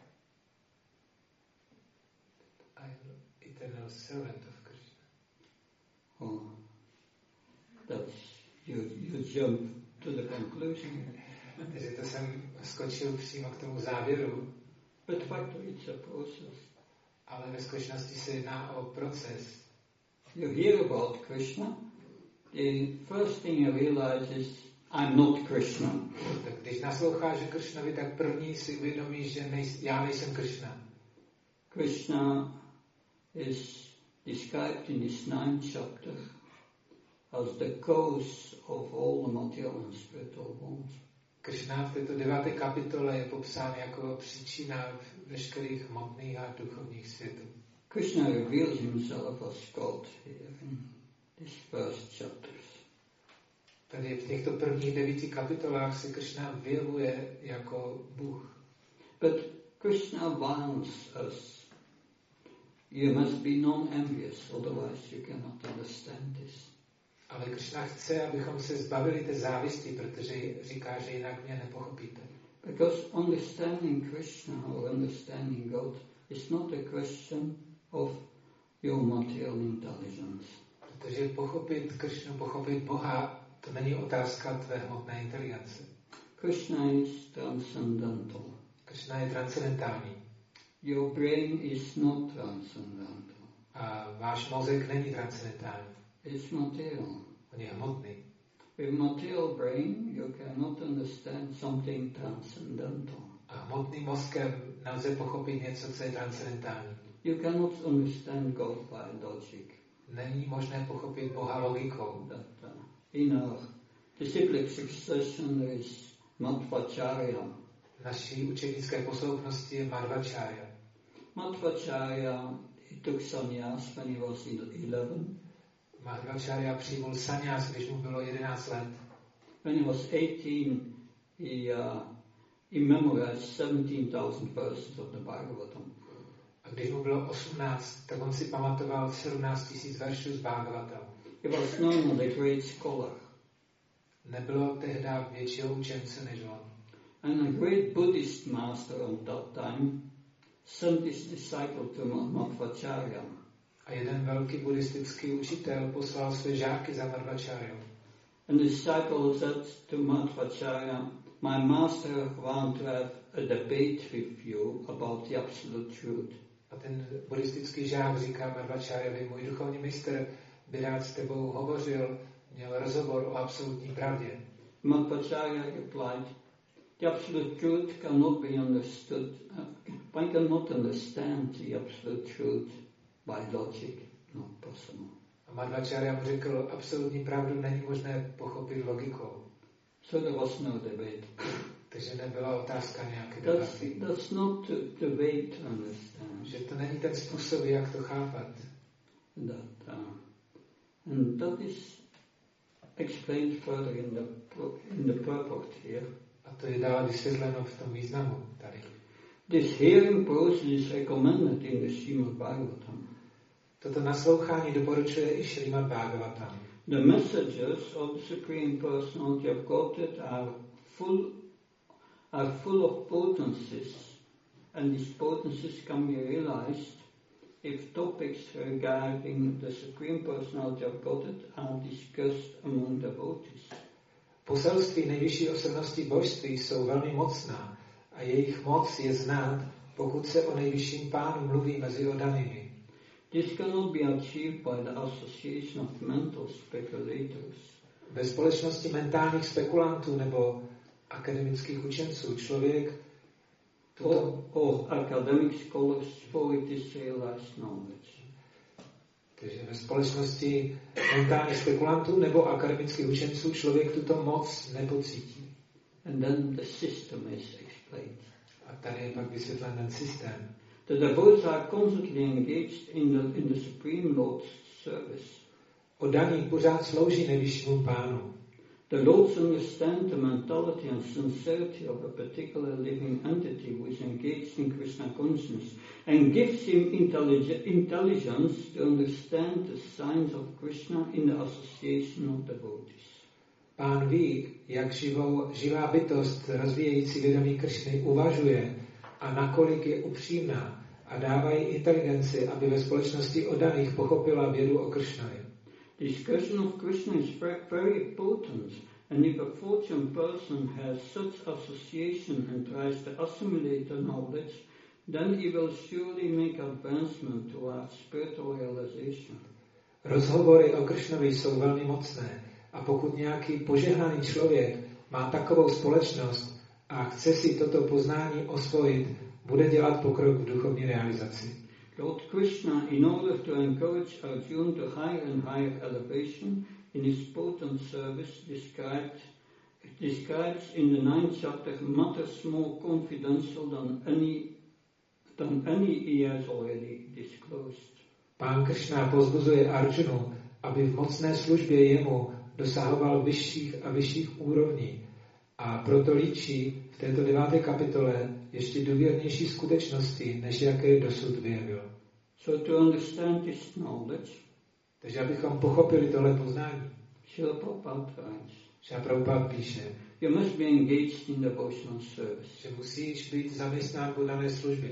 I am eternal servant of Krishna. Oh, that's you jump to the conclusion. Takže to jsem skočil přímo k tomu závěru. But factor, it's a process. Ale ve skutečnosti se jedná o proces. You hear about Krishna, the first thing you realize is, I'm not Krishna. Tak když nasloucháš Krishnovi, tak první si uvědomíš, že já nejsem Krishna. Krishna is described in this 9th chapter as the cause of all the material and spiritual worlds. Krishna v této 9. kapitole je popsán jako příčina veškerých hmotných a duchovních světů. Krishna reveals himself as God here in these first chapters. Tady v těchto prvních 9 kapitolách se Krishna vyjevuje jako Bůh. But Krishna warns us. You must be non-envious, otherwise you cannot understand this. Ale Krishna chce, abychom se zbavili té závisti, protože říká, že jinak mě nepochopíte. Because understanding Krishna or understanding God is not a question of your material intelligence. Protože pochopit Krishnu, pochopit Boha, to není otázka tvé hmotné inteligence. Krishna is transcendental. Krishna je transcendentální. Your brain is not transcendental. A váš mozek není transcendentální. It's material. On je hmotný. With material brain, you cannot understand something transcendental. A hmotným mozkem nelze pochopit něco, co je transcendentální. You cannot understand God by logic. Není možné pochopit Boha logikou. In our disciplic succession there is Madhvacharya. V naší učenické posloupnosti je Madhvacharya. Madhvacharya took sannyas when he was 11. Madhvacharya přijmul sannyas, když mu bylo 11 let. When he was 18, he memorized 17,000 verses of the Bhagavatam. A když mu bylo 18, tak on si pamatoval 17 000 veršů z Bhagavatam. He was known as a great scholar. Nebylo tehdy většího učence než on. And a great Buddhist master at that time sent his disciple to Madhvacharya. A jeden velký buddhistický učitel poslal své žáky za Madhvacharyu. And the disciple said to Madhvacharya, my master wants to have a debate with you about the absolute truth. A ten buddhistický žák říká Madhvacharyovi, můj duchovní mistr by rád s tebou hovořil, měl rozhovor o absolutní pravdě. Madhvacharya replied, the absolute truth cannot be understood. One cannot understand the absolute truth by logic, not possible. A Madhvacharya mu řekl, absolutní pravdu není možné pochopit logikou. So there was no debate. Takže nebyla otázka nějaké debaty. That's not the way to understand. Že to není ten způsob, jak to chápat. And that is explained further in the purport here. A to je dále vysvětleno v tom významu tady. This hearing process is recommended in the Srimad Bhagavatam. Toto naslouchání doporučuje i Srimad Bhagavatam. The messages of the Supreme Personality of Godhead are full of potencies, and these potencies can be realized if topics regarding the Supreme Personality of Godhead are discussed among devotees. Poselství nejvyšší osobnosti božství jsou velmi mocná a jejich moc je znát, pokud se o nejvyšším pánu mluví mezi oddanými. This cannot be achieved by the association of mental speculators. Bez společnosti mentálních spekulantů nebo akademických učenců člověk or academic scholars for it is realized knowledge. Takže ve společnosti mentálních spekulantů nebo akademických učenců člověk tuto moc nepocítí. And then the system is explained. A tady je pak vysvětlen ten systém. The devotees are constantly engaged in the Supreme Lord's service. Oddaní pořád slouží nejvyššímu pánu. The Lords understand the mentality and sincerity of a particular living entity who is engaged in Krishna consciousness and gives him intelligence to understand the signs of Krishna in the association of devotees. Pán ví, jak živá bytost rozvíjející vědomí Krishny uvažuje a nakolik je upřímná a dává jí inteligenci, aby ve společnosti oddaných pochopila vědu o Krishnovi. Discussion of Krishna is very potent, and if a fortunate person has such association and tries to assimilate the knowledge, then he will surely make advancement towards spiritual realization. Rozhovory o Kršnovi jsou velmi mocné a pokud nějaký požehnaný člověk má takovou společnost a chce si toto poznání osvojit, bude dělat pokrok v duchovní realizaci. Lord Krishna, in order to encourage Arjuna to higher and higher elevation in his potent service, describes in the 9th chapter matters more confidential than any he has already disclosed. Pán Kršna povzbuzuje Arjunu, aby v mocné službě jemu dosahoval vyšších a vyšších úrovní a proto líčí v této 9. kapitole ještě důvěrnější skutečnosti, než jaké dosud vyjevil. So to understand this knowledge, takže abychom pochopili tohle poznání, Srila Prabhupada writes, Srila Prabhupada píše, you must be engaged in devotional service. Že musíš být zaměstnán v dané službě.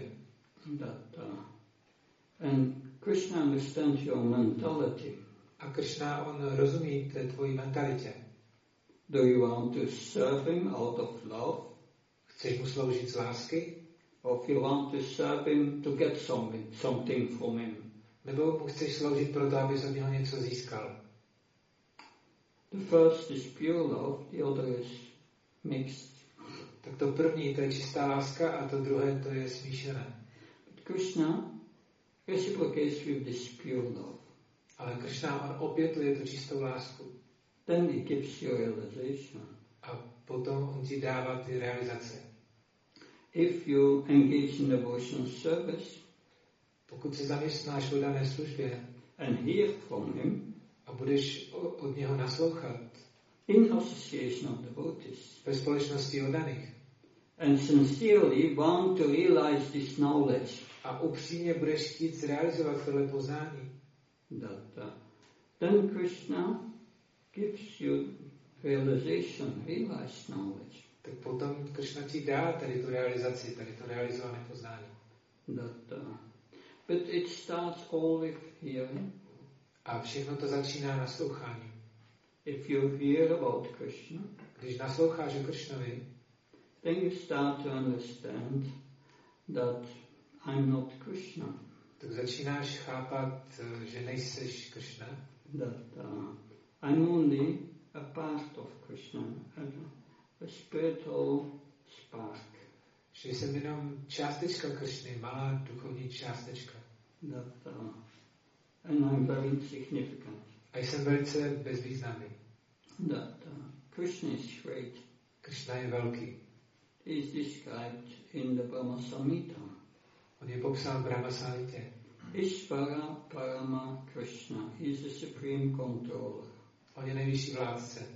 And Krishna understands your mentality. A Krishna, on rozumí té tvojí mentalitě. Do you want to serve him out of love? Chceš mu sloužit z lásky? Or if you want to serve him to get something from him? Nebo mu chceš sloužit proto, abys od něho něco získal? The first is pure love, the other is mixed. Tak to první, to je čistá láska a to druhé, to je smíšené. But Krishna reciprocates with this pure love. Ale Krishna, on opětuje tu čistou lásku. Then he gives you realization. A potom on ti dává ty realizace. If you engage in devotional service, pokud se zaměstnáš v dané službě and hear from him, a budeš od něho naslouchat in association of devotees, ve společnosti oddaných, and sincerely want to realize this knowledge, a upřímně budeš chtít zrealizovat tohle poznání, then Krishna gives you realization, realized knowledge. Tak potom Krishna ti dá tady tu realizaci, tady to realizované poznání. But it starts all with hearing. A všechno to začíná nasloucháním. If you hear about Krishna, když nasloucháš o Krishnovi, then you start to understand that I'm not Krishna. Tak začínáš chápat, že nejseš Krishna. That I'm only a part of Krishna, a spiritual spark. Že jsem jenom částečka Krishny, malá duchovní částečka. And I'm very insignificant. A jsem velice bezvýznamný. Krishna is great. Krishna je velký. He is described in the Brahma Samhita. On je popsán v Brahma Samhitě. Ishvara Parama Krishna. He is the supreme controller. On je nejvyšší vládce.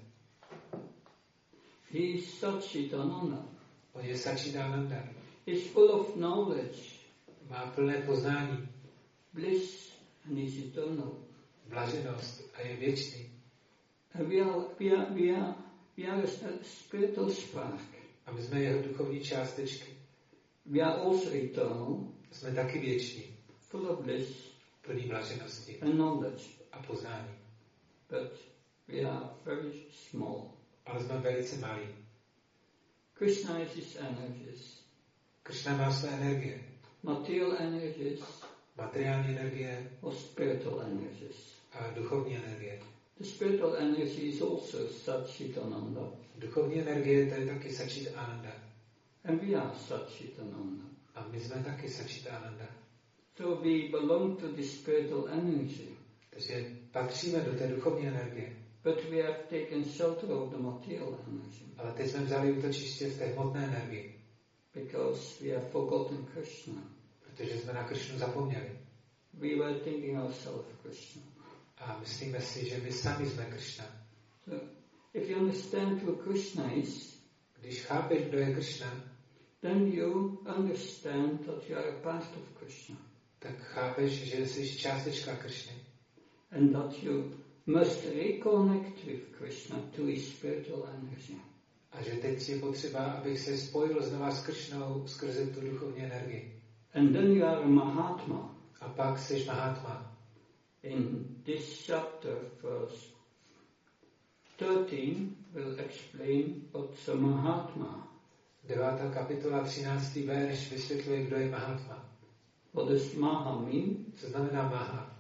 He is Satchitananda. On je Satchitananda. He is full of knowledge. Má plné poznání. Bliss and is eternal. Blaženost a je věčný. We are a spiritual spark. A my jsme jeho duchovní částečky. We are also eternal. Jsme taky věční. Full of bliss. Plný blaženosti. And knowledge. A poznání. But we are very small. Ale jsme velice malí. Krishna is his energies. Krishna má své energie. Material energies. Materiální energie. Or spiritual energies. A duchovní energie. The spiritual energy is also Satchitananda. Duchovní energie, to je taky Satchitananda. And we are Satchitananda. A my jsme taky Satchitananda. So we belong to the spiritual energy. Takže patříme do té duchovní energie. But we have taken shelter of the material energy. Ale teď jsme vzali útočiště v té hmotné energii. Because we have forgotten Krishna. Protože jsme na Krishnu zapomněli. We were thinking ourselves Krishna. A myslíme si, že my sami jsme Krishna. So, if you understand who Krishna is, když chápeš, kdo je Krishna, then you understand that you are a part of Krishna. Tak chápeš, že jsi částečka Krishny. And that you must reconnect with Krishna to his spiritual energy. A že teď je potřeba, abych se spojil znova s Krishnou skrze tu duchovní energii. And then you are a Mahatma. A pak jsi Mahatma. In this chapter, verse 13, will explain what's a Mahatma. 9. kapitola 13. verš vysvětluje, kdo je Mahatma. What does Maha mean? Co znamená Maha?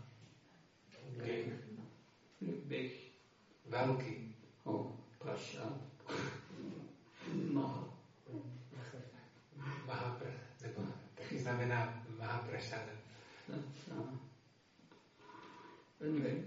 Big. Velký. Oh, Prasad. Maha. Nebo taky znamená Mahaprasada. Anyway.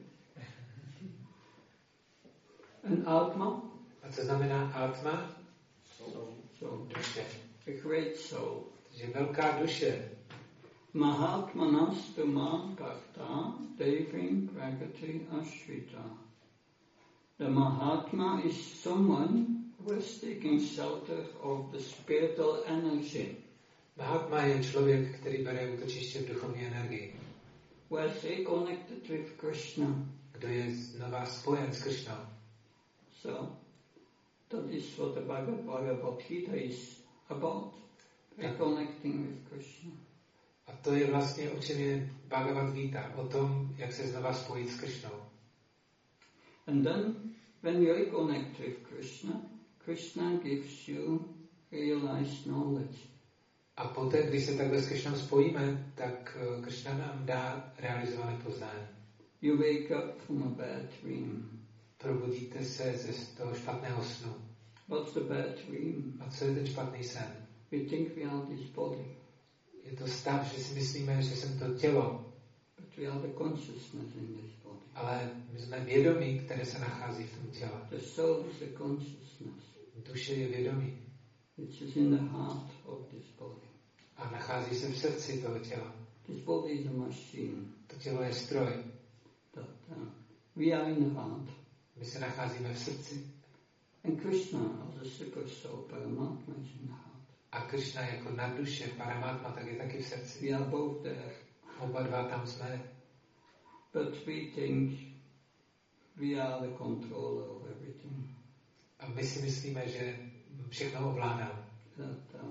And Atma? A co znamená Atma? Soul. Duše. A great soul. Takže velká duše. Mahatmanas Tuma Bhakta Devim Pragati Ashrita. The Mahatma is someone who is taking shelter of the spiritual energy. Mahatma je člověk, který bere útočiště v duchovní energii. Who is reconnected with Krishna. Kdo je znova spojen s Krishnou. So, that is what the Bhagavad Gita is about. Reconnecting with Krishna. A to je vlastně, o čem je Bhagavad Gita, o tom, jak se znova spojit s Krishnou. And then, when you reconnect with Krishna, Krishna gives you realized knowledge. A poté, když se takhle s Krishnou spojíme, tak Krishna nám dá realizované poznání. You wake up from a bad dream. Probudíte se ze toho špatného snu. What's the bad dream? A co je ten špatný sen? We think we are this body. Je to stav, že si myslíme, že jsem to tělo. But we are the consciousness in this body. Ale my jsme vědomí, které se nachází v tom těle. The soul is the consciousness. Duše je vědomí. Which is in the heart of this body. A nachází se v srdci toho těla. This body is a machine. To tělo je stroj. That we are in the heart. My se nacházíme v srdci. And Krishna, as a super soul, Paramatma, is in the heart. A Krishna jako nadduše, Paramatma, tak je taky v srdci. We are both there. Oba dva tam jsme. But we think we are the controller of everything. A my si myslíme, že všechno ovládám. That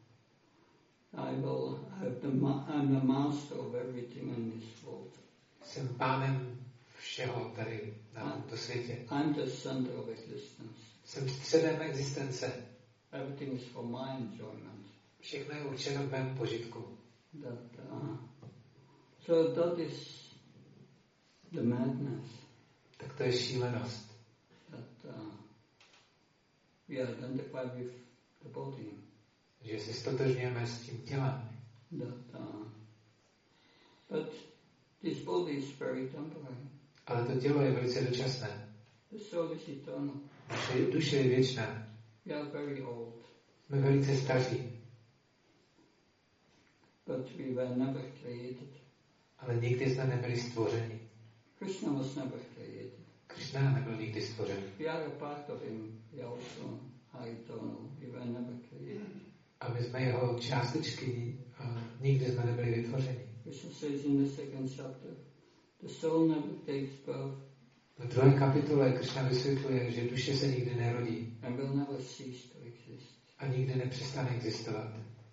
I'm the master of everything in this world. Jsem pánem všeho tady na tomto světě. I'm the center of existence. Jsem středem existence. Everything is for my enjoyment. Všechno je určeno v mém požitku. So that is the madness. Tak to je šílenost. That we identify with the body. Že se stotožňujeme s tím tělem. But this body is very temporary. Ale to tělo je velice dočasné. The soul is eternal. Duše je věčná. We are very old. Jsme velice staří. But we were never created. Ale nikdy jsme nebyli stvořeni. Krishna was never created. Krishna nebyl nikdy stvořen. We are a part of him. We also are eternal. We were never created. A my jsme jeho částečky a nikdy jsme nebyli vytvořeni. Krishna says in the second chapter, the soul never takes birth. V 2. kapitole Krishna vysvětluje, že duše se nikdy nerodí. And will never cease to exist. A nikdy nepřestane existovat.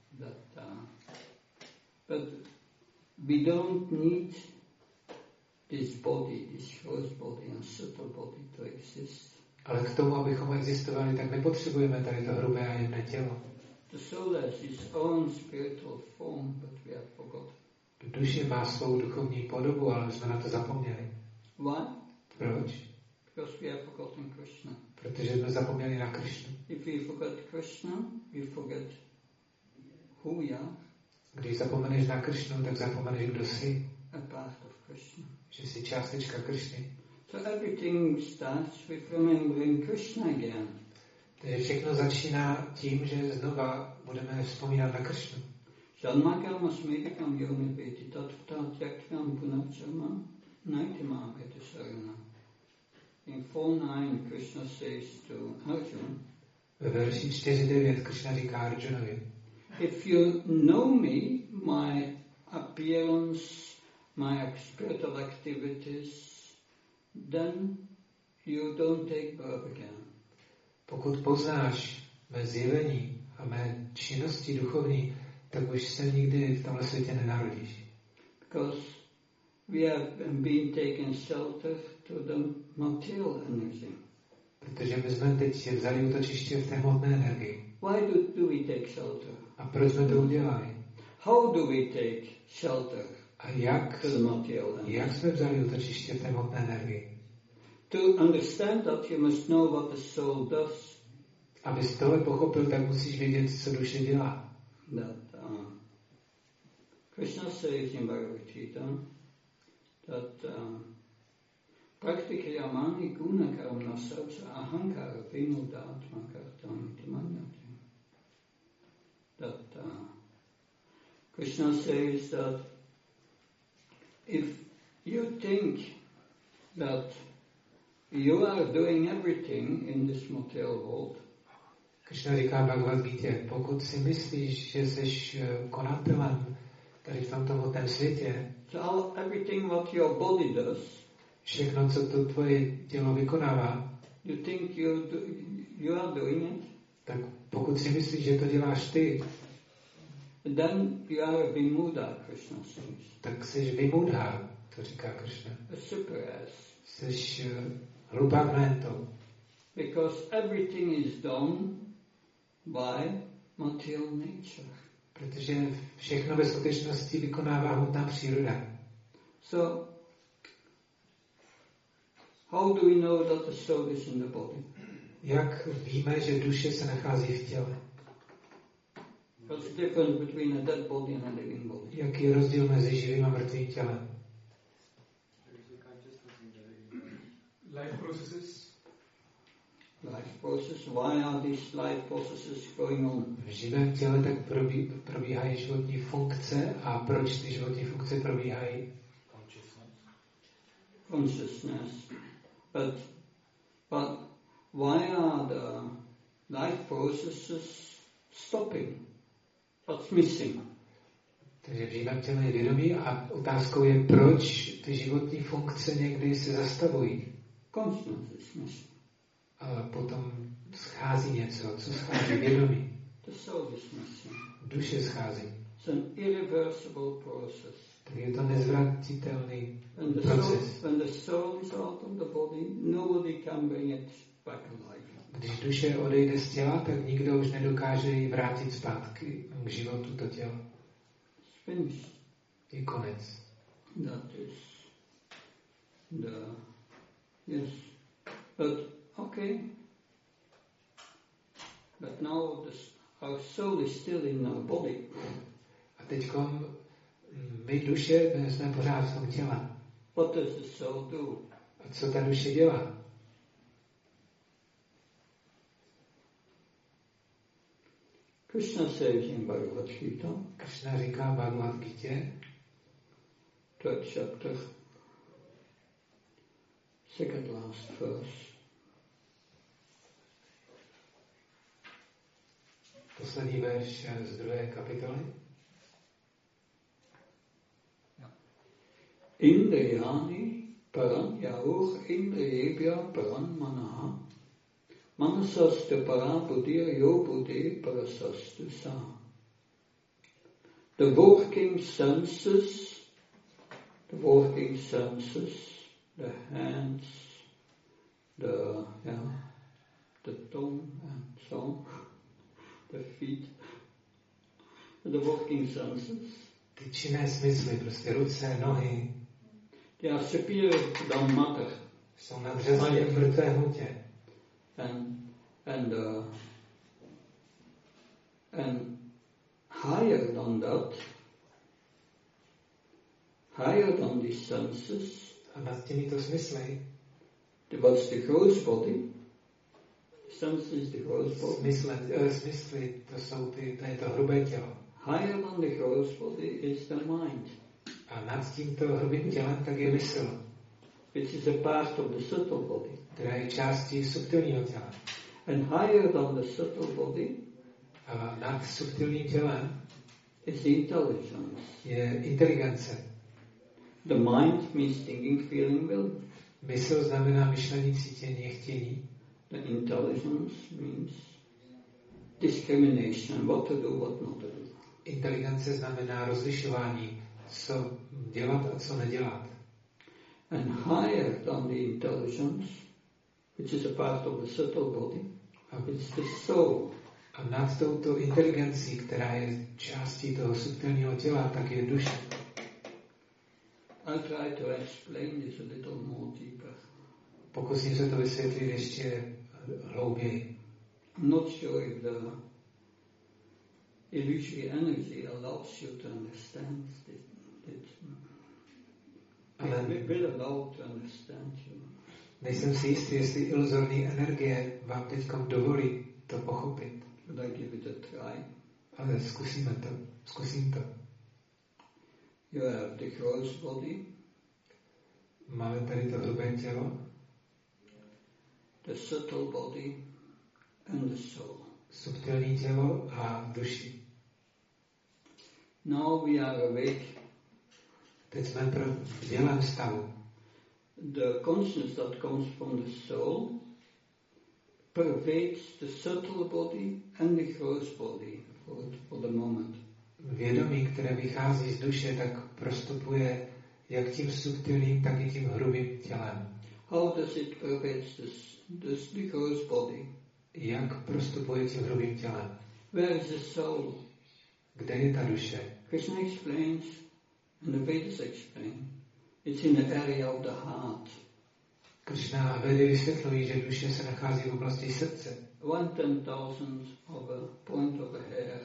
But we don't need this body, this gross body and subtle body to exist. Ale k tomu, abychom existovali, tak nepotřebujeme tady to hrubé a jemné tělo. The soul has its own spiritual form, but we have forgotten. Duše má svou duchovní podobu, ale my jsme na to zapomněli. Why? Proč? Because we have forgotten Krishna. Protože jsme zapomněli na Krishnu. If we forget Krishna, we forget who we are. Když zapomeneš na Krishnu, tak zapomeneš, kdo jsi. A part of Krishna. Že jsi částečka Krishny. So everything starts with remembering Krishna again. Takže všechno začíná tím, že znova budeme vzpomínat na Krishnu. Janmakama smekam yomi vedi tatvat yaktam punacharma naitimam etisarana. In 4:9 Krishna says to Arjuna, ve verši 4.9 Krishna říká Arjunovi, if you know me, my appearance, my spiritual activities, then you don't take birth again. Pokud poznáš mé zjevení a mé činnosti duchovní, tak už se nikdy v tomhle světě nenarodíš. Because we have been taken shelter to the material energy. Protože my jsme teď vzali útočiště v té hmotné energii. Why do we take shelter? A proč jsme to udělali? How do we take shelter? A jak jsme vzali útočiště té hmotné energie? To understand that, you must know what the soul does. Abys tohle pochopil, tak musíš vědět, co duše dělá. Krishna says in Bhagavad Gita that praktikaya mani guna karma sabsa ahankara vinodātma kartam tamanyati. That Krishna says that if you think that you are doing everything in this material world, Krishna říká v Bhagavad Gita, pokud si myslíš, že jsi konatelem tady v tomto hmotném světě, so everything what your body does, všechno, co to tvoje tělo vykonává, you think you are doing it, tak pokud si myslíš, že to děláš ty, then you are a vimudha, Krishna says. tak jsi vimudha, to říká Krishna. A super ass. Jsi hlupák mental. Because everything is done by material nature. Protože všechno ve skutečnosti vykonává hmotná příroda. So, how do we know that the soul is in the body? Jak víme, že duše se nachází v těle? What's the difference between a dead body and a living body? Jaký je rozdíl mezi živým a mrtvým tělem? Life processes. Life process. Why are these life processes going on? V živém těle tak probíhají životní funkce a proč ty životní funkce probíhají? Consciousness. But why are the life processes stopping? What's missing? Takže v živém těle je vědomí a otázkou je, proč ty životní funkce někdy se zastavují. Consciousness is missing. Ale potom schází něco, co schází vědomí. The soul is missing. Duše schází. It's an irreversible process. Tak je to nezvratitelný When proces. the soul is out of the body, nobody can bring it back alive. Když duše odejde z těla, tak nikdo už nedokáže ji vrátit zpátky k životu to tělo. It's finished. Je konec. That is yes. But okay. But now our soul is still in our body. A teďkom my duše jsme pořád v tom těle. What does the soul do? A co ta duše dělá? Krishna says in Bhagavad Gita, Krishna říká v Bhagavad Gita, third chapter, second last verse. Poslední verš z 2. kapitoly. Indriyani paran yaur indriyebhya paran manaha manasastu para buddhir yo buddhi parasastu sa. The working senses, the hands, the tongue and so on, the feet, the working senses. Ty činné smysly, prostě ruce, nohy, they are superior than matter. jsou nadřazené v mrtvé hmotě. And higher than that, higher than these senses, A nad těmito smysly, what's the gross body? Sense is the gross body. Smysly, to je to hrubé tělo. Higher than the gross body is the mind. A nad tímto hrubým tělem tak je mysl, which is a part of the subtle body. která je částí subtilního těla. And higher than the subtle body A nad subtilním tělem is intelligence. je inteligence. The mind means thinking, feeling, will. Mysl znamená myšlení, cítění, chtění. The intelligence means discrimination, what to do, what not to do. Inteligence znamená rozlišování, co dělat a co nedělat. And higher than the intelligence, which is a part of the subtle body, it's the soul. A nad touto inteligencí, která je částí toho subtilního těla, tak je duše. I'll try to explain this a little more deeper. Pokusím se to vysvětlit ještě hlouběji. I'm not sure if the illusory energy allows you to understand it. It will allow to understand you. Nejsem si jistý, jestli iluzorní energie vám teď dovolí to pochopit. But I give it a try. Ale zkusím to. You have the gross body. Máme tady to hrubé tělo. The subtle body and the soul. Subtilní tělo a duši. Now we are awake. Teď jsme v bdělém stavu. The consciousness that comes from the soul pervades the subtle body and the gross body for the moment. Vědomí, které vychází z duše, tak prostupuje jak tím subtilním, tak i tím hrubým tělem. How does it pervade the gross body? Jak prostupuje tím hrubým tělem? Where is the soul? Kde je ta duše? Krishna explains, and the Vedas explain, it's in the area of the heart. Krishna a Vedy vysvětlují, že duše se nachází v oblasti srdce. 1/10,000 of a point of a hair.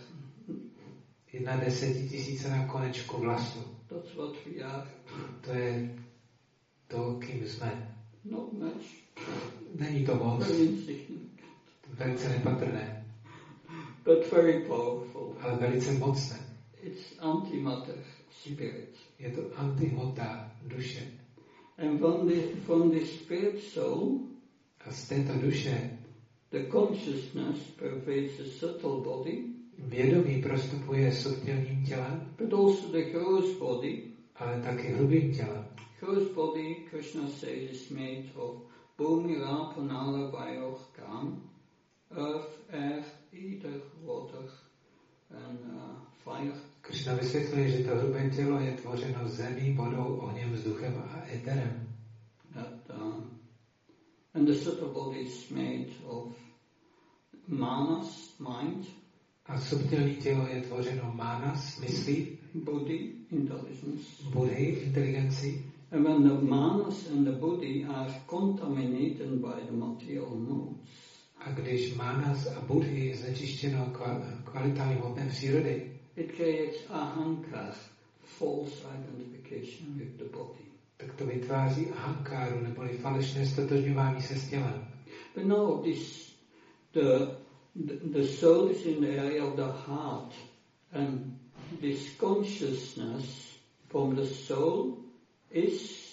1/10,000 na konečku vlasu. That's what we are. To je to, kým jsme. Not much. Není to moc. Very insignificant. Velice nepatrné. But very powerful. Ale velice mocné. It's antimatter spirit. Je to antihmota duše. And from the spirit soul, a z této duše the consciousness pervades the subtle body, vědomí prostupuje subtilním tělem, but also the gross body. ale taky hrubým tělem. Gross body, Krishna says, is made of Bhumi, Rapa, Nala, Vayu, Kam, earth, air, ether, water, and fire. Krishna vysvětluje, že to hrubé tělo je tvořeno zemí, vodou, ohněm, vzduchem a éterem. And the subtle body is made of manas, mind. A subtilní tělo je tvořeno manas, myslí, Buddhi, intelligence. buddhi, inteligencí. And when the manas and the buddhi are contaminated by the material modes, a když manas a buddhi je znečištěno kvalitami hmotné přírody, it creates ahankar, false identification with the body. tak to vytváří ahankáru, neboli falešné stotožňování se s tělem. But now the soul is in the area of the heart, and this consciousness from the soul is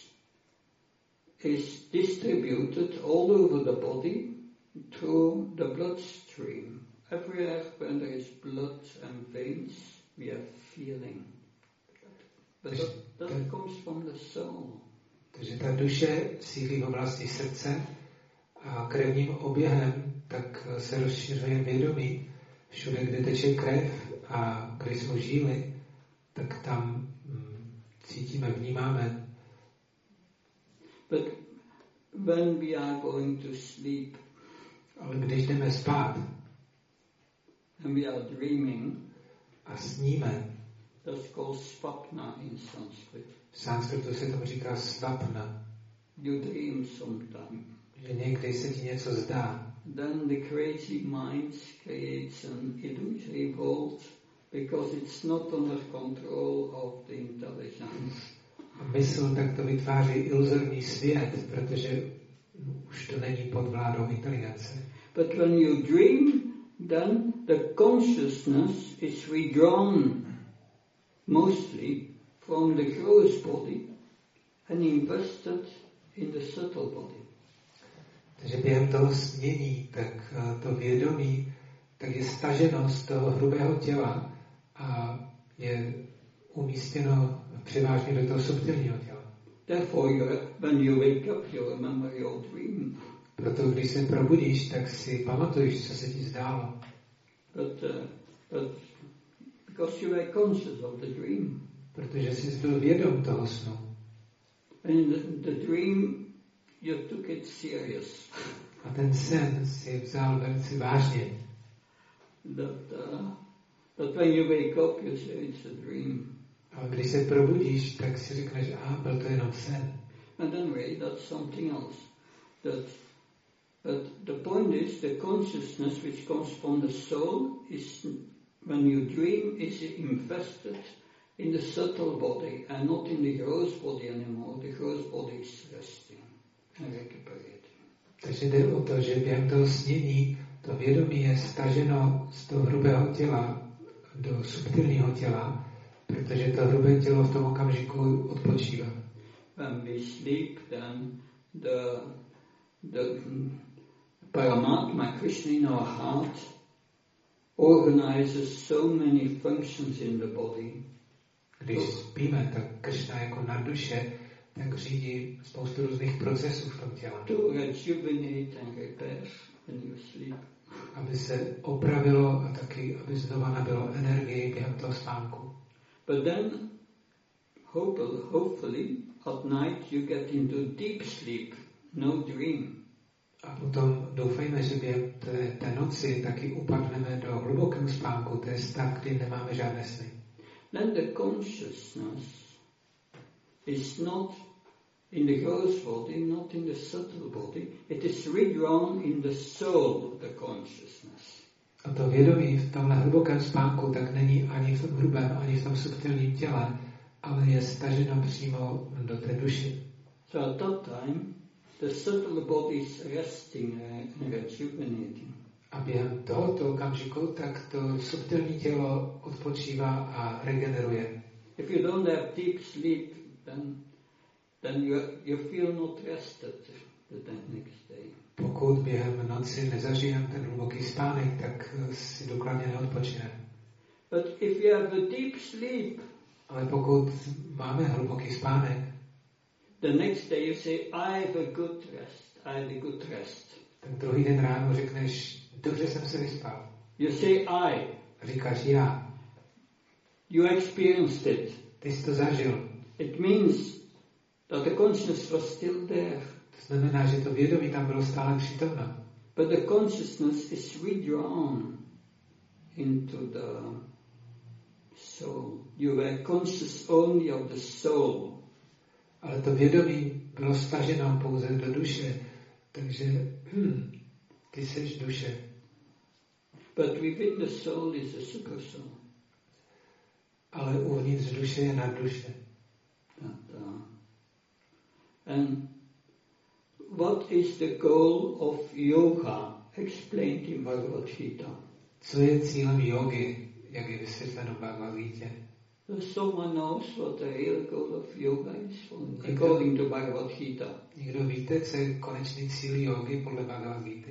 distributed all over the body through the bloodstream. Everywhere when there is blood and veins, we are feeling. But that comes from the soul. Takže ta duše sídlí v oblasti srdce a krevním oběhem tak se rozšiřuje vědomí. Všude, kde teče krev a kde jsou žíly, tak tam cítíme, vnímáme. But when we are going to sleep, ale když jdeme spát and we are dreaming, a sníme, that's called svapna in Sanskrit. V sanskritu se tomu říká svapna. You dream sometime. Že někdy se ti něco zdá. Then the crazy mind creates an illusory world because it's not under control of the intelligence. A mysl tak to vytváří iluzorní svět, protože už to není pod vládou inteligence. But when you dream, then the consciousness is withdrawn mostly from the gross body and invested in the subtle body. Takže během toho snění, tak to vědomí tak je staženo z toho hrubého těla a je umístěno převážně do toho subtilního těla. Therefore, when you wake up, you remember your dream. Proto, když se probudíš, tak si pamatuješ, co se ti zdálo. But because you were conscious of the dream. Protože jsi byl vědom toho snu. And the dream, you took it serious. A ten sen si vzal velice vážně. that when you wake up, you say it's a dream. A když se probudíš, tak si řekneš, byl to jenom sen. And then really, that's something else. But the point is, the consciousness which comes from the soul is, when you dream, is invested in the subtle body and not in the gross body anymore. The gross body is resting and recuperating. Takže jde o to, že během toho snění to vědomí je staženo z toho hrubého těla do subtilního těla, protože to hrubé tělo v tom okamžiku odpočívá. When we sleep, then the Paramatma, Krishna in our heart, organizes so many functions in the body. Když spíme, tak Krishna jako nadduše tak řídí spoustu různých procesů v tom těle. To rejuvenate and repair when you sleep. Aby se opravilo a taky, aby znova nabylo energii během toho spánku. But then, hopefully, at night you get into deep sleep, no dream. A potom doufejme, že během té noci taky upadneme do hlubokého spánku, to je stav, kdy nemáme žádné sny. Then the consciousness is not in the gross body, not in the subtle body. It is redrawn in the soul, the consciousness. A to vědomí v tomhle hlubokém spánku tak není ani v tom hrubém, ani v tom subtilním těle, ale je staženo přímo do té duše. So at that time, the subtle body is resting and rejuvenating. A během tohoto okamžiku tak to subtilní tělo odpočívá a regeneruje. If you don't have deep sleep, then you feel not rested the next day. Pokud během noci nezažijeme ten hluboký spánek, tak si důkladně neodpočineme. But if you have a deep sleep, ale pokud máme hluboký spánek, the next day you say, I have a good rest. I had a good rest. Tak druhý den ráno řekneš, dobře jsem se vyspal. You say I. Říkáš já. You experienced it. Ty jsi to zažil. It means that the consciousness was still there. To znamená, že to vědomí tam bylo stále přítomno. But the consciousness is redrawn into the soul. You were conscious only of the soul. Ale to vědomí bylo staženo pouze do duše, takže ty jsi duše. But within the soul is a super soul. Ale uvnitř duše je nadduše. And what is the goal of yoga explained in Bhagavad Gita? Co je cílem jogy, jak je vysvětleno v Bhagavad Gita? Does someone knows what the real goal of yoga is according to Bhagavad Gita? Někdo víte, co je konečný cíl jogy podle Bhagavad Gita?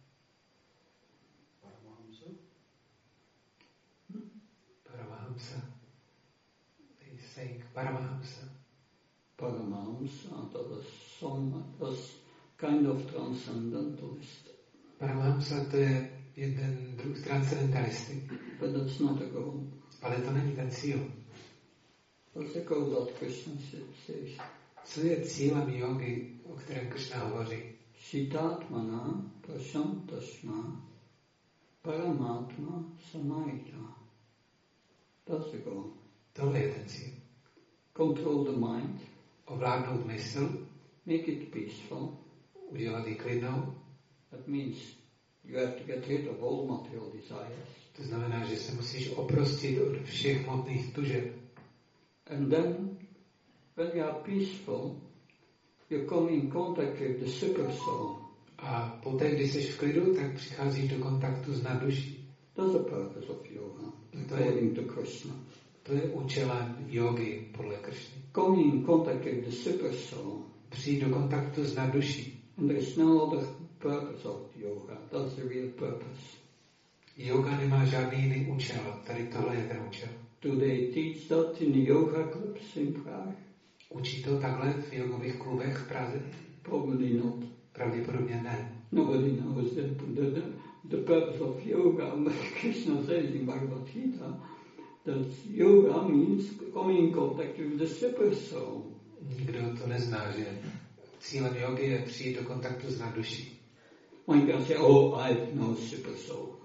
Paramahamsa. He's saying Paramahamsa. Paramahamsa, that's kind of transcendentalist. Paramahamsa to je jeden druh transcendentalisty. But that's not a goal. Ale to není ten cíl. What's the goal that Krishna says? Co je cílem jogy, o kterém Krishna hovoří? Citatmana prashantasma paramatma samahita. That's the goal. Tohle je ten cíl. Control the mind. Ovládnout mysl. Make it peaceful. Udělat ji klidnou. That means you have to get rid of all material desires. To znamená, že se musíš oprostit od všech hmotných tužeb. And then, when you are peaceful, you come in contact with the super soul. A poté, když jsi v klidu, tak přicházíš do kontaktu s nadduší. That's the purpose of yoga, according to Krishna. To je účelem jogy podle Krishny. Coming in contact with the super soul. Přijít do kontaktu s nadduší. And there is no other purpose of yoga. That's the real purpose. Yoga nemá žádný jiný účel. Tady tohle je ten účel. Do they teach that in the yoga clubs in Prague? Učí to takhle v jogových klubech v Praze? Probably not. Pravděpodobně ne. Nobody knows the purpose of yoga. Krishna says in Bhagavad Gita that yoga means coming in contact with the super soul. Nikdo to nezná, že cílem jogy je přijít do kontaktu s nadduší. One can say, oh, I have no super soul.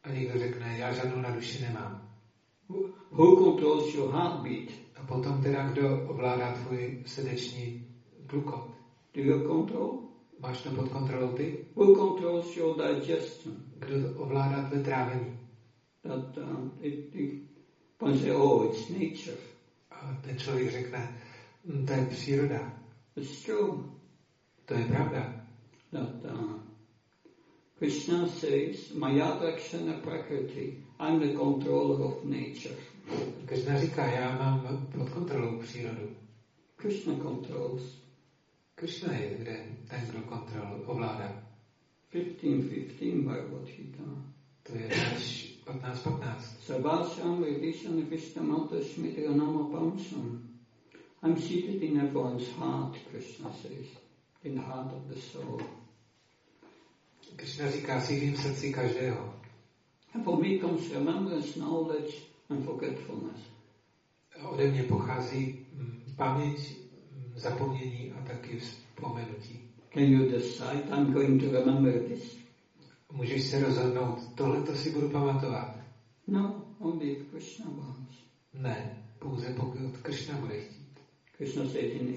A někdo řekne, já žádnou na duši nemám. Who controls your heartbeat? A potom teda, kdo ovládá tvůj srdeční tlukot? Do you control? Máš to pod kontrolou ty? Who controls your digestion? Kdo ovládá tvé trávení? That one say, oh, it's nature. A ten člověk řekne, to je příroda. It's true. To je pravda. That Krishna says, Maya Dakshana Prakriti, I'm the controller of nature. Krishna říká, já mám pod kontrolou přírodu. Krishna controls. Krishna je ten, kdo ovládá. 15:15 Bhagavad Gita. To je verš 15:15. Sarvasam Vedishana Vishnamata Smitra Nama Pamsam. I'm seated in everyone's heart, Krishna says, in the heart of the soul. Krishna říká, sídlím v srdci každého. And for me comes remembrance, knowledge and forgetfulness. Ode mě pochází paměť, zapomnění a taky vzpomenutí. Can you decide, I'm going to remember this? Můžeš se rozhodnout, tohleto si budu pamatovat. No, only if Krishna wants. Ne, pouze pokud Krishna bude chtít. Krishna said in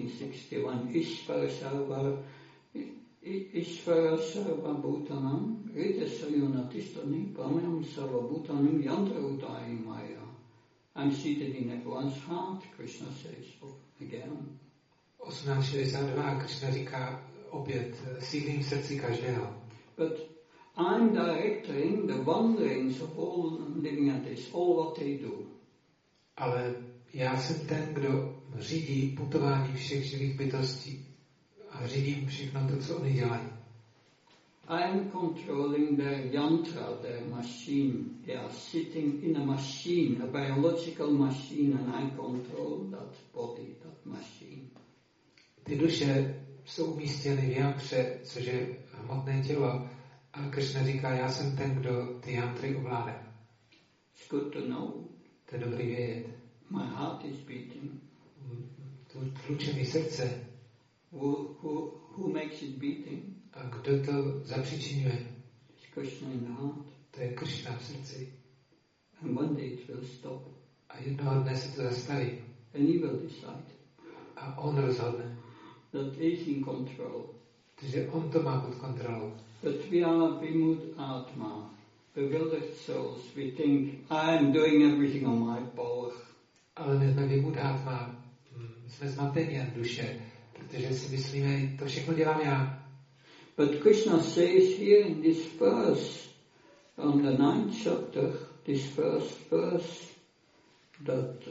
1861, Ishvara Sarva Bhutanam, Rita Sayunatistani, Pramyam Sarva Bhutanim, Yantra Utai Maya. I'm seated in everyone's heart, Krishna says again. 1862 Krishna říká opět, sídlím v srdci každého. But I'm directing the wanderings of all living entities, all what they do. Ale já jsem ten, kdo řídí putování všech živých bytostí a řídím všechno to, co oni dělají. I am controlling their yantra, their machine. They are sitting in a machine, a biological machine, and I control that body, that machine. Ty duše jsou umístěny v jantře, což je hmotné tělo. A Krishna říká, já jsem ten, kdo ty jantry ovládá. It's good to know. To je dobrý vědět. My heart is beating. Tluče mi srdce. Who makes it beating? A kdo to zapříčinuje? It's Krishna in the heart. To je Krishna v srdci. And one day it will stop. A jednoho dne se to zastaví. And he will decide. A on rozhodne. That is in control. Takže on to má pod kontrolou. But we are vimud atma, bewildered souls. We think, I'm doing everything on my power. Ale my jsme vimud atma, jsme zmatení duše, protože si myslíme, to všechno dělám já. But Krishna says here in this verse, on the 9th chapter, this first verse, that,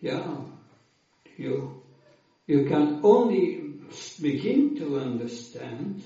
you can only begin to understand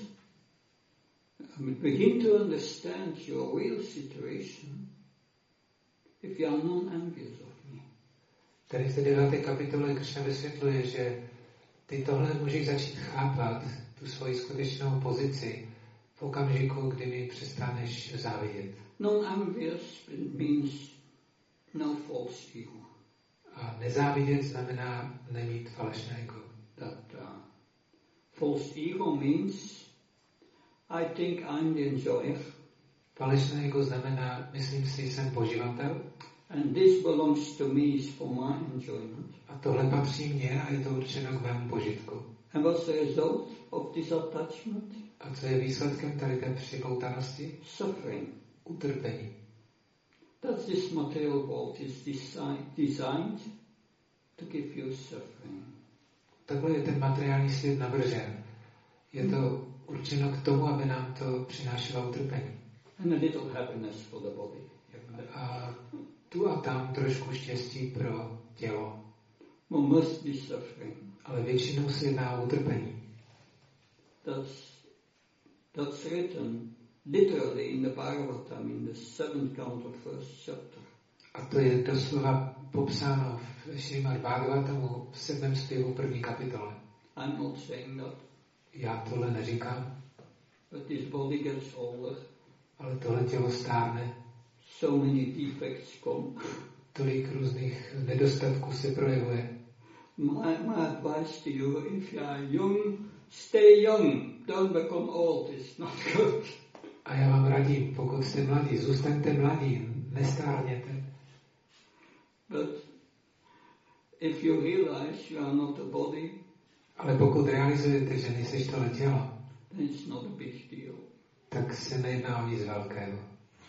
your real situation if you are non-envious of me. Tady v té 9. kapitole Krishna vysvětluje, že ty tohle můžeš začít chápat, tu svoji skutečnou pozici, v okamžiku, kdy mi přestaneš závidět. Non-envious means no false ego. A nezávidět znamená nemít falešné ego. That false ego means I think I'm the enjoyer. Falešné ego znamená, myslím si, jsem poživatel. And this belongs to me, is for my enjoyment. A tohle patří mně a je to určeno k mému požitku. And what's the result of this attachment? A co je výsledkem tady té připoutanosti? Suffering. Utrpení. That this material world is designed to give you suffering. Takhle je ten materiální svět navržen. Je to určeno k tomu, aby nám to přinášelo utrpení. And a little happiness for the body. A tu a tam trošku štěstí pro tělo. One must be suffering. Ale většinou se jedná o utrpení. That's written literally in the Bhagavatam, in the 7th canto, 1st chapter. A to je doslova popsáno v Srimad Bhagavatamu v 7. zpěvu 1. kapitole. I'm not saying that. Já tohle neříkám. But this body gets older. Ale tohle tělo stárne. So many defects come. Tolik různých nedostatků se projevuje. My advice to you, if you are young, stay young. Don't become old. It's not good. A já vám radím, pokud jste mladí, zůstaňte mladí, nestárněte. But if you realize you are not a body, ale pokud realizujete, že nejseš tohle tělo, then it's not a big deal. tak se nejedná o nic velkého.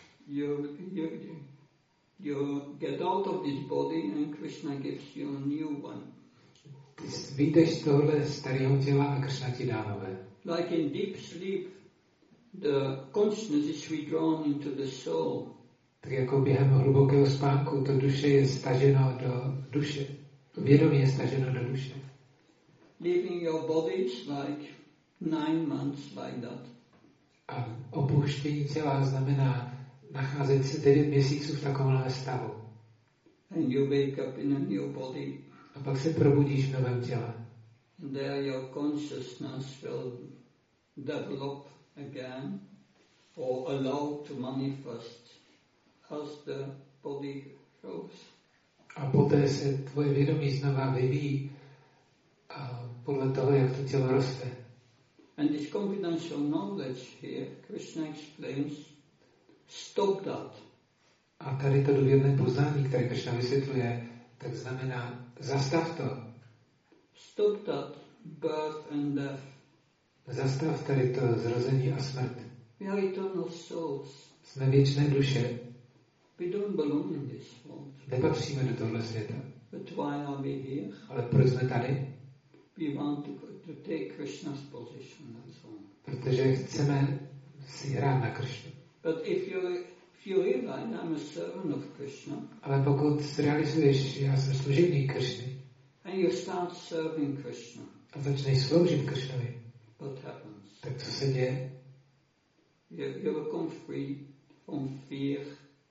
You get out of this body and Krishna gives you a new one. Ty vyjdeš z tohle starého těla a Krishna ti dá nové. Like in deep sleep, the consciousness is withdrawn into the soul. Tak jako během hlubokého spánku to duše je staženo do duše. Vědomí je staženo do duše. Leaving your body is like 9 months like that. A opuštění těla znamená nacházet se 9 měsíců v takovémhle stavu. And you wake up in a new body. A pak se probudíš v novém těle. And there your consciousness will develop again or allow to manifest as the body grows. A poté se tvoje vědomí znova vyvíjí podle toho, jak to tělo roste. And this confidential knowledge here, Krishna explains, stop that. A tady to důvěrné poznání, které Krishna vysvětluje, tak znamená zastav to. Stop that birth and death. Zastav tady to zrození a smrt. We are eternal souls. Jsme věčné duše. We don't belong in this world. Nepatříme do tohle světa. But why are we here? Ale proč jsme tady? We want to take Krishna's position, that's all. Protože chceme si hrát na Krishnu. But if you realize I'm a servant of Krishna, ale pokud zrealizuješ, že já jsem služebník Krishny, and you start serving Krishna, a začneš sloužit Krishnovi, what happens? tak co se děje? You become free from fear,